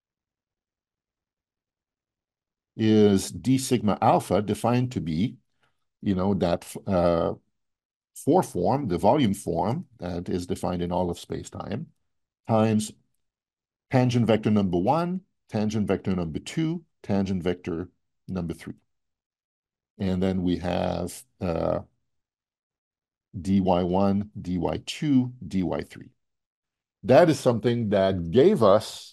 is d sigma alpha defined to be, that 4 form, the volume form that is defined in all of space-time, times tangent vector number 1, tangent vector number 2, tangent vector number 3. And then we have dy1, dy2, dy3. That is something that gave us,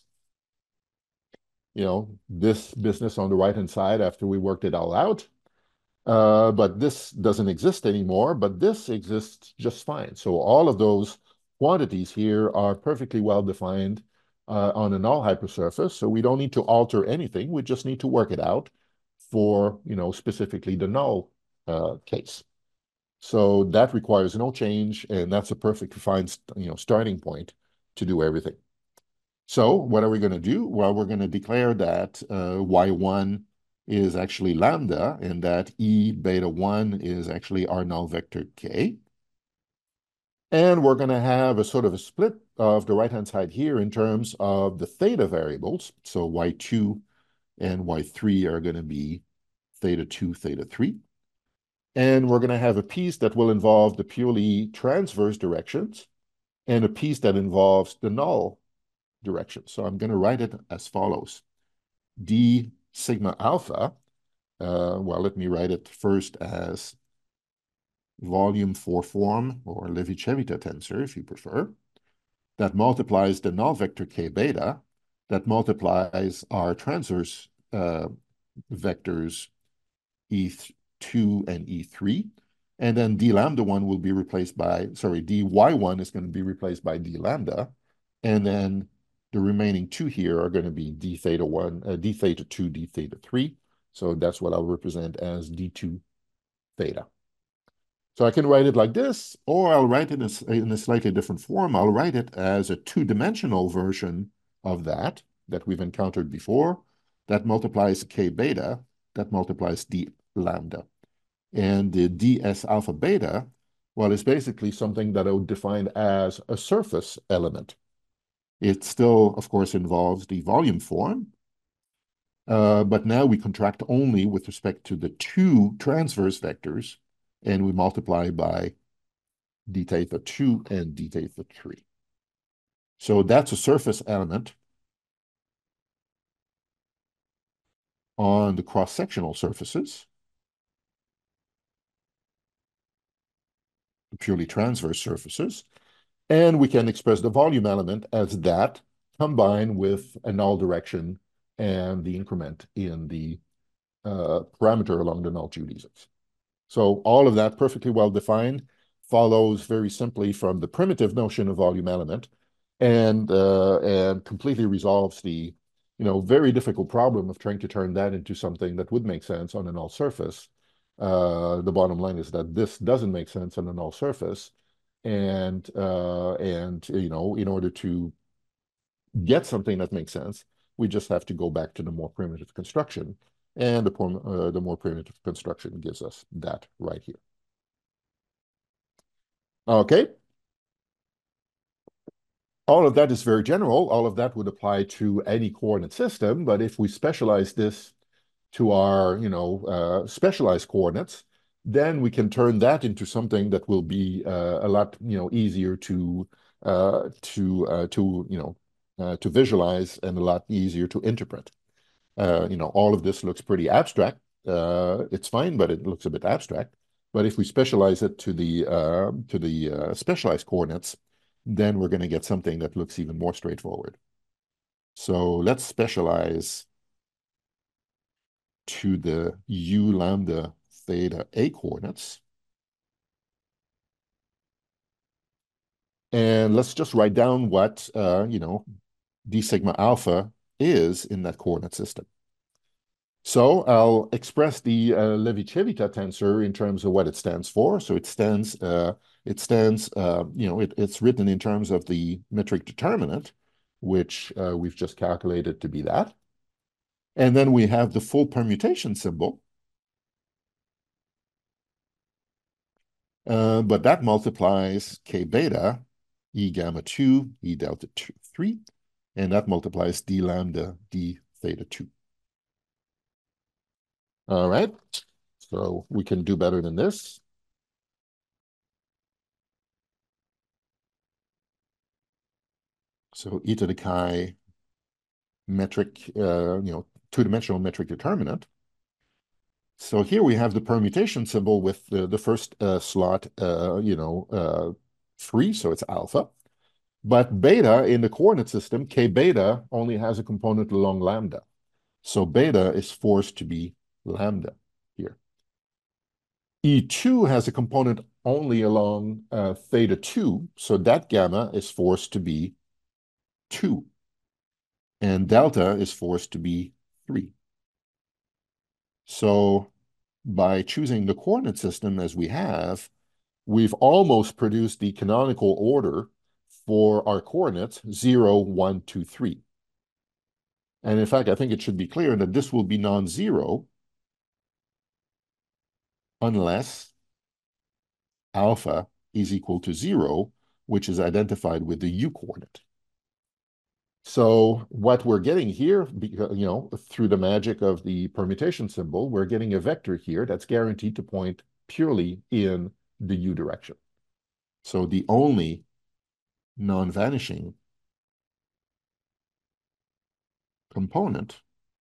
this business on the right-hand side after we worked it all out. But this doesn't exist anymore, but this exists just fine. So all of those quantities here are perfectly well defined on a null hypersurface. So we don't need to alter anything. We just need to work it out for, specifically the null case. So that requires no change, and that's a perfectly fine, starting point to do everything. So what are we going to do? Well, we're going to declare that y1 is actually lambda, and that E beta 1 is actually our null vector k. And we're going to have a sort of a split of the right-hand side here in terms of the theta variables. So y2 and y3 are going to be theta 2, theta 3. And we're going to have a piece that will involve the purely transverse directions and a piece that involves the null direction. So I'm going to write it as follows. D sigma alpha, well, let me write it first as volume 4 form, or Levi-Civita tensor, if you prefer, that multiplies the null vector k beta, that multiplies our transverse vectors E2 and E3, and then d lambda 1 will be replaced by, dy1 is going to be replaced by d lambda, and then the remaining two here are going to be d theta 1, d theta 2, d theta 3. So that's what I'll represent as d2 theta. So I can write it like this, or I'll write it in a slightly different form. I'll write it as a two-dimensional version of that we've encountered before, that multiplies k beta, that multiplies d lambda. And the ds alpha beta, well, is basically something that I would define as a surface element. It still, of course, involves the volume form, but now we contract only with respect to the two transverse vectors, and we multiply by d theta 2 and d theta 3. So that's a surface element on the cross-sectional surfaces, purely transverse surfaces. And we can express the volume element as that combined with a null direction and the increment in the parameter along the null geodesics. So all of that perfectly well defined follows very simply from the primitive notion of volume element, and completely resolves the very difficult problem of trying to turn that into something that would make sense on a null surface. The bottom line is that this doesn't make sense on a null surface, and in order to get something that makes sense, we just have to go back to the more primitive construction, and the more primitive construction gives us that right here. Okay. All of that is very general. All of that would apply to any coordinate system, but if we specialize this to our, specialized coordinates, then we can turn that into something that will be a lot, easier to visualize and a lot easier to interpret. All of this looks pretty abstract. It's fine, but it looks a bit abstract. But if we specialize it to the specialized coordinates, then we're going to get something that looks even more straightforward. So let's specialize to the u lambda theta a coordinates. And let's just write down what, d sigma alpha is in that coordinate system. So I'll express the Levi-Civita tensor in terms of what it stands for. So it's written in terms of the metric determinant, which we've just calculated to be that. And then we have the full permutation symbol. But that multiplies k beta, e gamma 2, e delta 2, 3, and that multiplies d lambda, d theta 2. All right, so we can do better than this. So e to the chi metric, two-dimensional metric determinant. So here we have the permutation symbol with the first slot, free, so it's alpha. But beta in the coordinate system, k beta only has a component along lambda. So beta is forced to be lambda here. E2 has a component only along theta 2, so that gamma is forced to be 2. And delta is forced to be 3. So by choosing the coordinate system as we have, we've almost produced the canonical order for our coordinates 0, 1, 2, 3. And in fact, I think it should be clear that this will be non-zero unless alpha is equal to 0, which is identified with the u coordinate. So what we're getting here, through the magic of the permutation symbol, we're getting a vector here that's guaranteed to point purely in the u direction. So the only non-vanishing component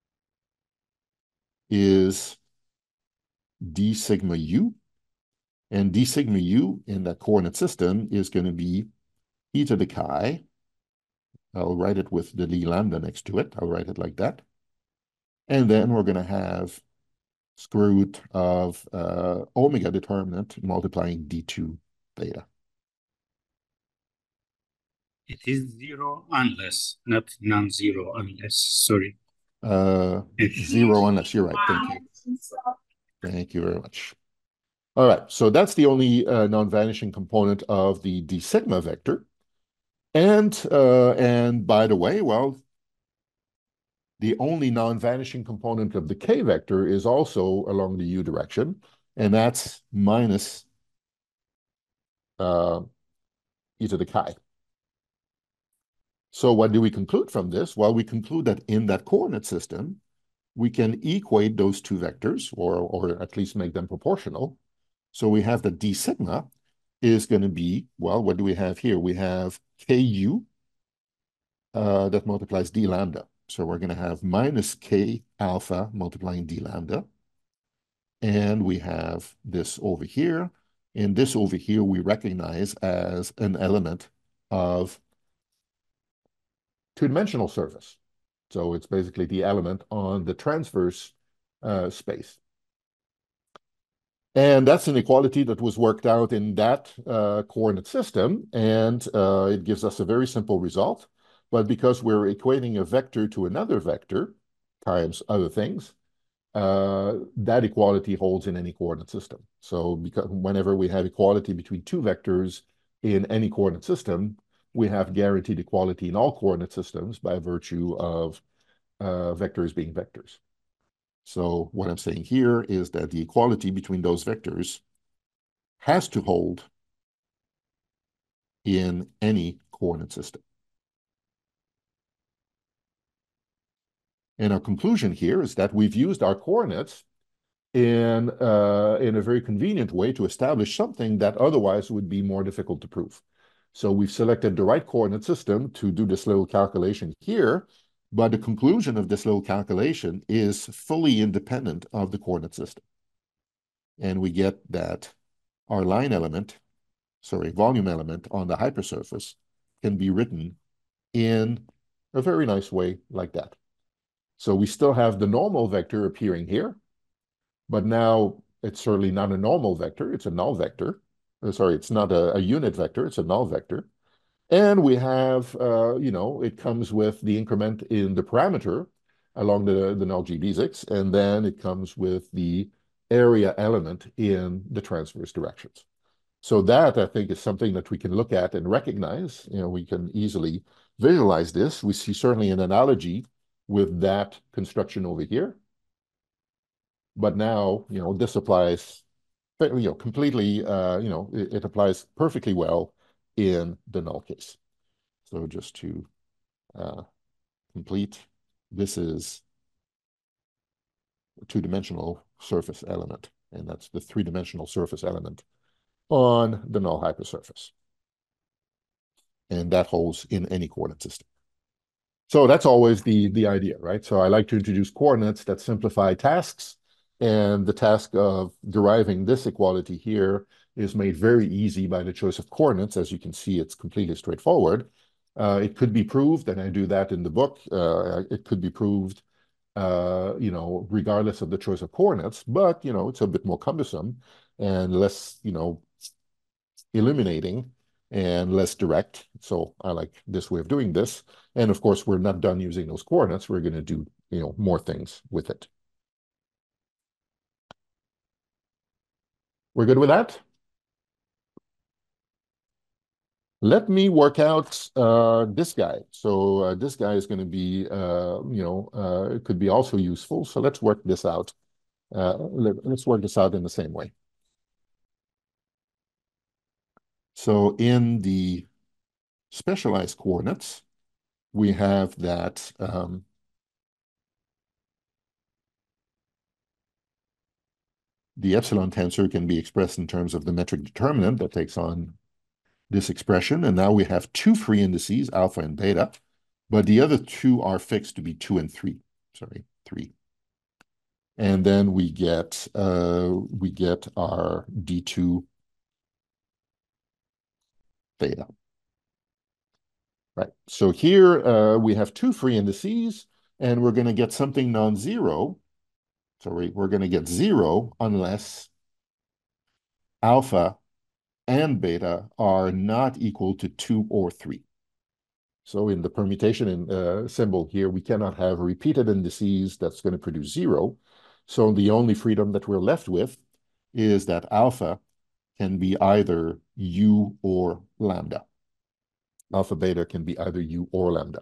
is d sigma u, and d sigma u in that coordinate system is going to be e to the chi. I'll write it with the d lambda next to it. I'll write it like that. And then we're going to have square root of omega determinant multiplying d2 theta. It is 0 unless, not non-zero unless, sorry. 0 unless, you're right, thank you. Thank you very much. All right, so that's the only non-vanishing component of the d sigma vector. And by the way, well, the only non-vanishing component of the k vector is also along the u direction, and that's minus e to the chi. So what do we conclude from this? Well, we conclude that in that coordinate system, we can equate those two vectors, or at least make them proportional. So we have that d sigma is going to be, well, what do we have here? We have ku that multiplies d lambda. So we're going to have minus k alpha multiplying d lambda. And we have this over here. And this over here we recognize as an element of two-dimensional surface. So it's basically the element on the transverse space. And that's an equality that was worked out in that coordinate system, and it gives us a very simple result. But because we're equating a vector to another vector times other things, that equality holds in any coordinate system. So because whenever we have equality between two vectors in any coordinate system, we have guaranteed equality in all coordinate systems by virtue of vectors being vectors. So what I'm saying here is that the equality between those vectors has to hold in any coordinate system. And our conclusion here is that we've used our coordinates in a very convenient way to establish something that otherwise would be more difficult to prove. So we've selected the right coordinate system to do this little calculation here, but the conclusion of this little calculation is fully independent of the coordinate system. And we get that our volume element on the hypersurface can be written in a very nice way like that. So we still have the normal vector appearing here, but now it's certainly not a normal vector, it's a null vector. Sorry, it's not a unit vector, it's a null vector. And we have, it comes with the increment in the parameter along the null geodesics, and then it comes with the area element in the transverse directions. So that, I think, is something that we can look at and recognize. We can easily visualize this. We see certainly an analogy with that construction over here. But now, this applies, completely, it applies perfectly well in the null case. So just to complete, this is a two-dimensional surface element, and that's the three-dimensional surface element on the null hypersurface. And that holds in any coordinate system. So that's always the idea, right? So I like to introduce coordinates that simplify tasks, and the task of deriving this equality here is made very easy by the choice of coordinates. As you can see, it's completely straightforward. It could be proved, and I do that in the book. It could be proved, regardless of the choice of coordinates, but, it's a bit more cumbersome and less, illuminating and less direct. So I like this way of doing this. And of course, we're not done using those coordinates. We're going to do, more things with it. We're good with that? Let me work out this guy. So this guy is going to be, it could be also useful. So let's work this out. Let's work this out in the same way. So in the specialized coordinates, we have that the epsilon tensor can be expressed in terms of the metric determinant that takes on this expression. And now we have two free indices, alpha and beta, but the other two are fixed to be 2 and 3. Sorry, 3. And then we get our D2 theta. Right. So here we have two free indices, and we're going to get something non-zero. Sorry, we're going to get 0 unless alpha and beta are not equal to 2 or 3. So in the permutation symbol here, we cannot have repeated indices that's going to produce 0. So the only freedom that we're left with is that alpha can be either u or lambda. Alpha beta can be either u or lambda.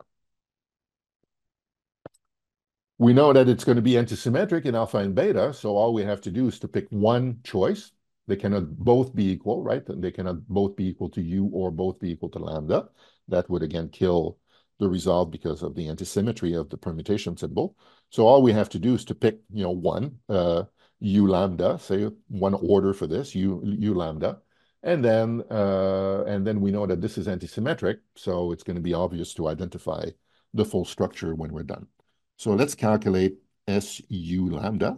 We know that it's going to be antisymmetric in alpha and beta, so all we have to do is to pick one choice. They cannot both be equal, right? And they cannot both be equal to u or both be equal to lambda. That would, again, kill the result because of the antisymmetry of the permutation symbol. So all we have to do is to pick, one, u lambda, say one order for this, u lambda. And then we know that this is antisymmetric, so it's going to be obvious to identify the full structure when we're done. So let's calculate SU lambda.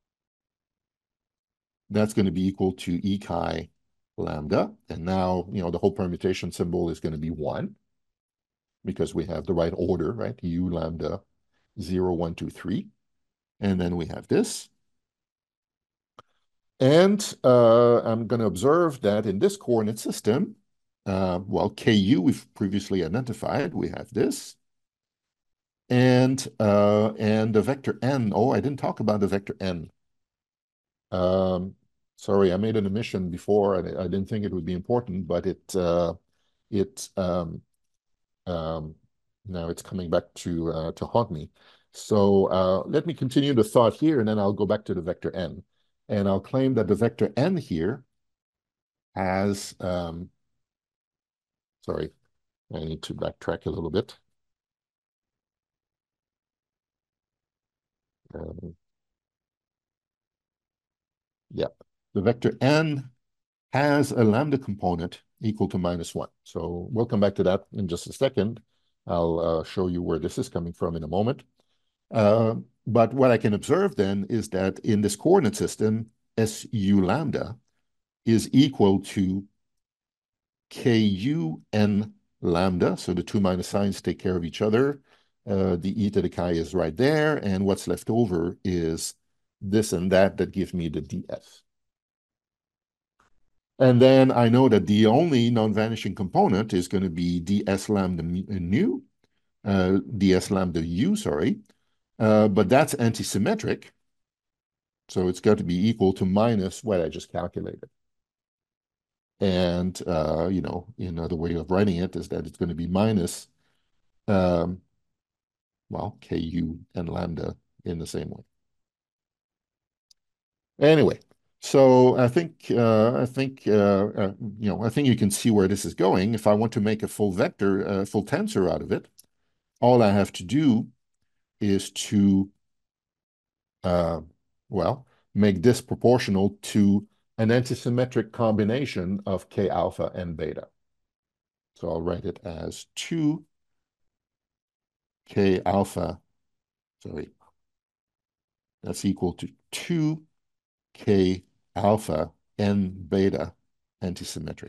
That's going to be equal to E chi lambda. And now, the whole permutation symbol is going to be 1 because we have the right order, right? U lambda 0, 1, 2, 3. And then we have this. And I'm going to observe that in this coordinate system, KU we've previously identified. We have this. And the vector n. Oh, I didn't talk about the vector n. Sorry, I made an omission before, and I didn't think it would be important, but now it's coming back to haunt me. So let me continue the thought here, and then I'll go back to the vector n, and I'll claim that the vector n here has. Sorry, I need to backtrack a little bit. Yeah, the vector n has a lambda component equal to -1. So we'll come back to that in just a second. I'll show you where this is coming from in a moment. But what I can observe then is that in this coordinate system, SU lambda is equal to KU n lambda. So the two minus signs take care of each other. The e to the chi is right there. And what's left over is this and that gives me the ds. And then I know that the only non-vanishing component is going to be ds lambda nu, ds lambda u, sorry. But that's antisymmetric. So it's got to be equal to minus what I just calculated. And, another way of writing it is that it's going to be minus, well, ku and lambda in the same way. Anyway, so I think you can see where this is going. If I want to make a full vector, full tensor out of it, all I have to do is to, make this proportional to an antisymmetric combination of k alpha and beta. So I'll write it as 2k alpha, sorry, that's equal to 2k alpha n beta antisymmetric.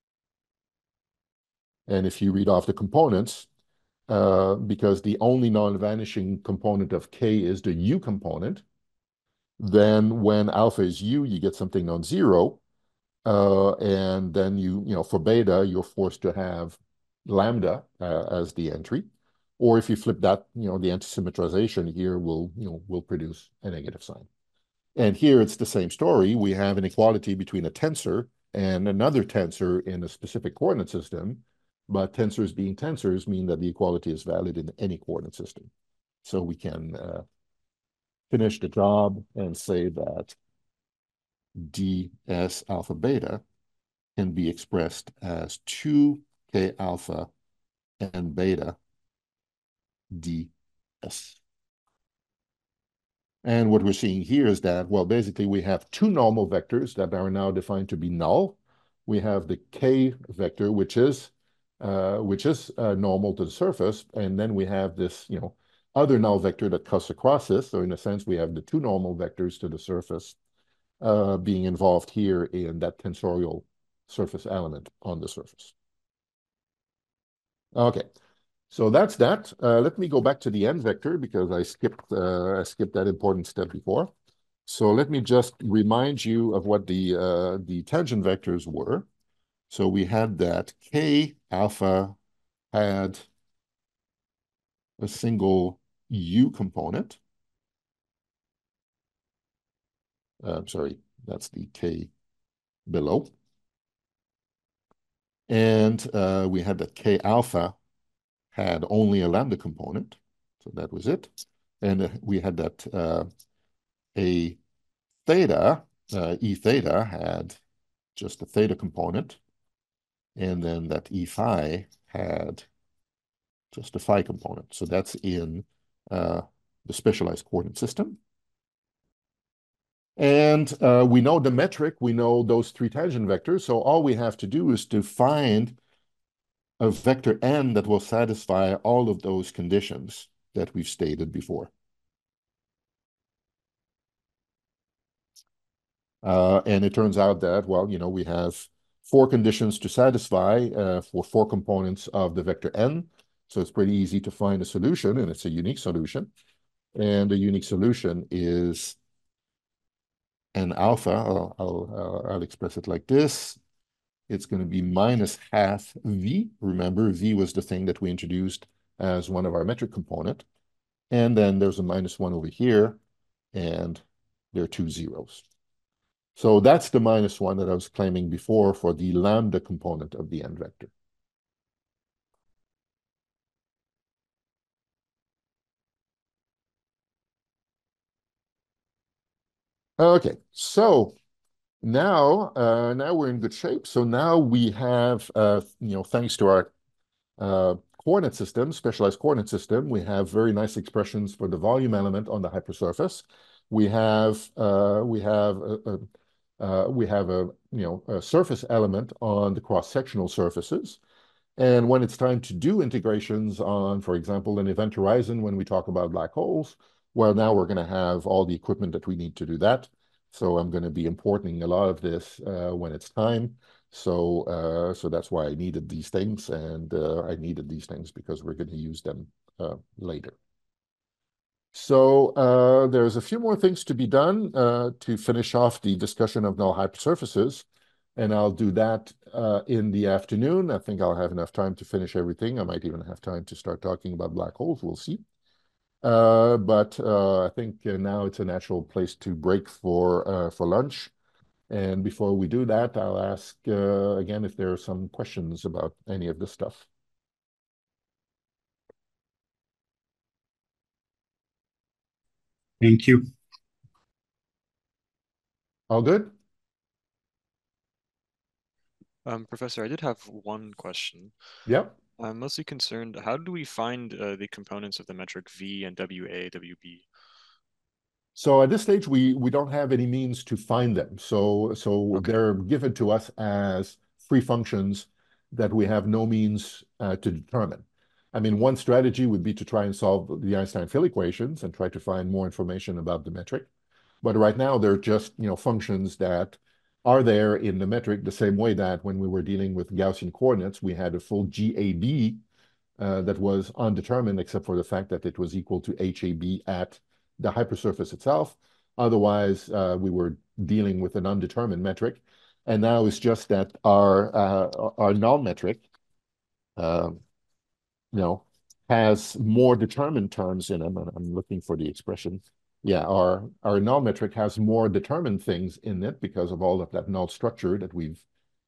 And if you read off the components, because the only non-vanishing component of k is the u component, then when alpha is u, you get something non-zero. And then for beta, you're forced to have lambda as the entry. Or if you flip that, the antisymmetrization here will produce a negative sign. And here it's the same story. We have an equality between a tensor and another tensor in a specific coordinate system. But tensors being tensors mean that the equality is valid in any coordinate system. So we can finish the job and say that ds alpha beta can be expressed as 2k alpha and beta ds. And what we're seeing here is that, well, basically we have two normal vectors that are now defined to be null. We have the k vector, which is normal to the surface, and then we have this, other null vector that cuts across this. So in a sense, we have the two normal vectors to the surface being involved here in that tensorial surface element on the surface. Okay, so that's that. Let me go back to the n vector because I skipped that important step before. So let me just remind you of what the tangent vectors were. So we had that k alpha had a single u component. Sorry, that's the k below. And we had that k alpha had only a lambda component. So that was it. And we had that a theta, e theta had just a theta component. And then that e phi had just a phi component. So that's in the specialized coordinate system. And we know the metric, we know those three tangent vectors. So all we have to do is to find a vector n that will satisfy all of those conditions that we've stated before. And it turns out that, well, we have four conditions to satisfy for four components of the vector n. So it's pretty easy to find a solution, and it's a unique solution. And the unique solution is n alpha. I'll express it like this. It's going to be minus half v. Remember, v was the thing that we introduced as one of our metric component. And then there's a minus 1 over here, and there are two zeros. So that's the minus 1 that I was claiming before for the lambda component of the n vector. Okay, so now we're in good shape. So now we have, thanks to our coordinate system, specialized coordinate system, we have very nice expressions for the volume element on the hypersurface. We have a surface element on the cross-sectional surfaces. And when it's time to do integrations on, for example, an event horizon, when we talk about black holes, well, now we're going to have all the equipment that we need to do that. So I'm going to be importing a lot of this when it's time. So that's why I needed these things, and I needed these things because we're going to use them later. So there's a few more things to be done to finish off the discussion of null hypersurfaces, and I'll do that in the afternoon. I think I'll have enough time to finish everything. I might even have time to start talking about black holes. We'll see. But I think now it's a natural place to break for lunch. And before we do that, I'll ask again if there are some questions about any of this stuff. Thank you. All good? Professor, I did have one question. Yep. I'm mostly concerned, how do we find the components of the metric V and WA, WB? So at this stage, we don't have any means to find them. So Okay. they're given to us as free functions that we have no means to determine. I mean, one strategy would be to try and solve the Einstein field equations and try to find more information about the metric. But right now, they're just functions that are there in the metric the same way that when we were dealing with Gaussian coordinates, we had a full GAB that was undetermined, except for the fact that it was equal to HAB at the hypersurface itself. Otherwise, we were dealing with an undetermined metric. And now it's just that our null metric, has more determined terms in them. And I'm looking for the expression. Yeah, our null metric has more determined things in it because of all of that null structure that we've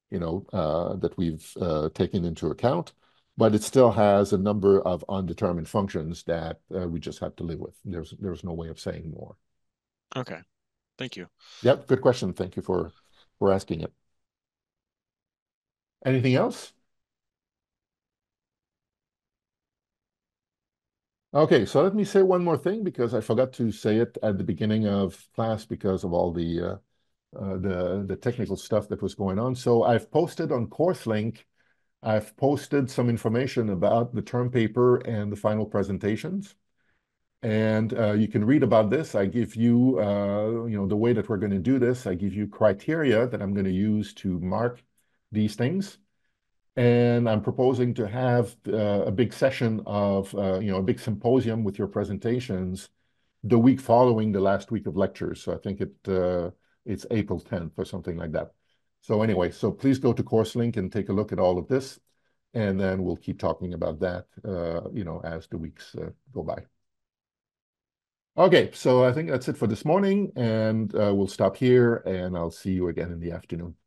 taken into account, but it still has a number of undetermined functions that we just have to live with. There's no way of saying more. Okay. Thank you. Yep, good question. Thank you for asking it. Anything else? Okay, so let me say one more thing because I forgot to say it at the beginning of class because of all the technical stuff that was going on. So I've posted on CourseLink, I've posted some information about the term paper and the final presentations. And you can read about this. I give you, the way that we're going to do this, I give you criteria that I'm going to use to mark these things. And I'm proposing to have a big session of, a big symposium with your presentations the week following the last week of lectures. So I think it's April 10th or something like that. So anyway, so please go to CourseLink and take a look at all of this. And then we'll keep talking about that, as the weeks go by. Okay, so I think that's it for this morning, and we'll stop here, and I'll see you again in the afternoon.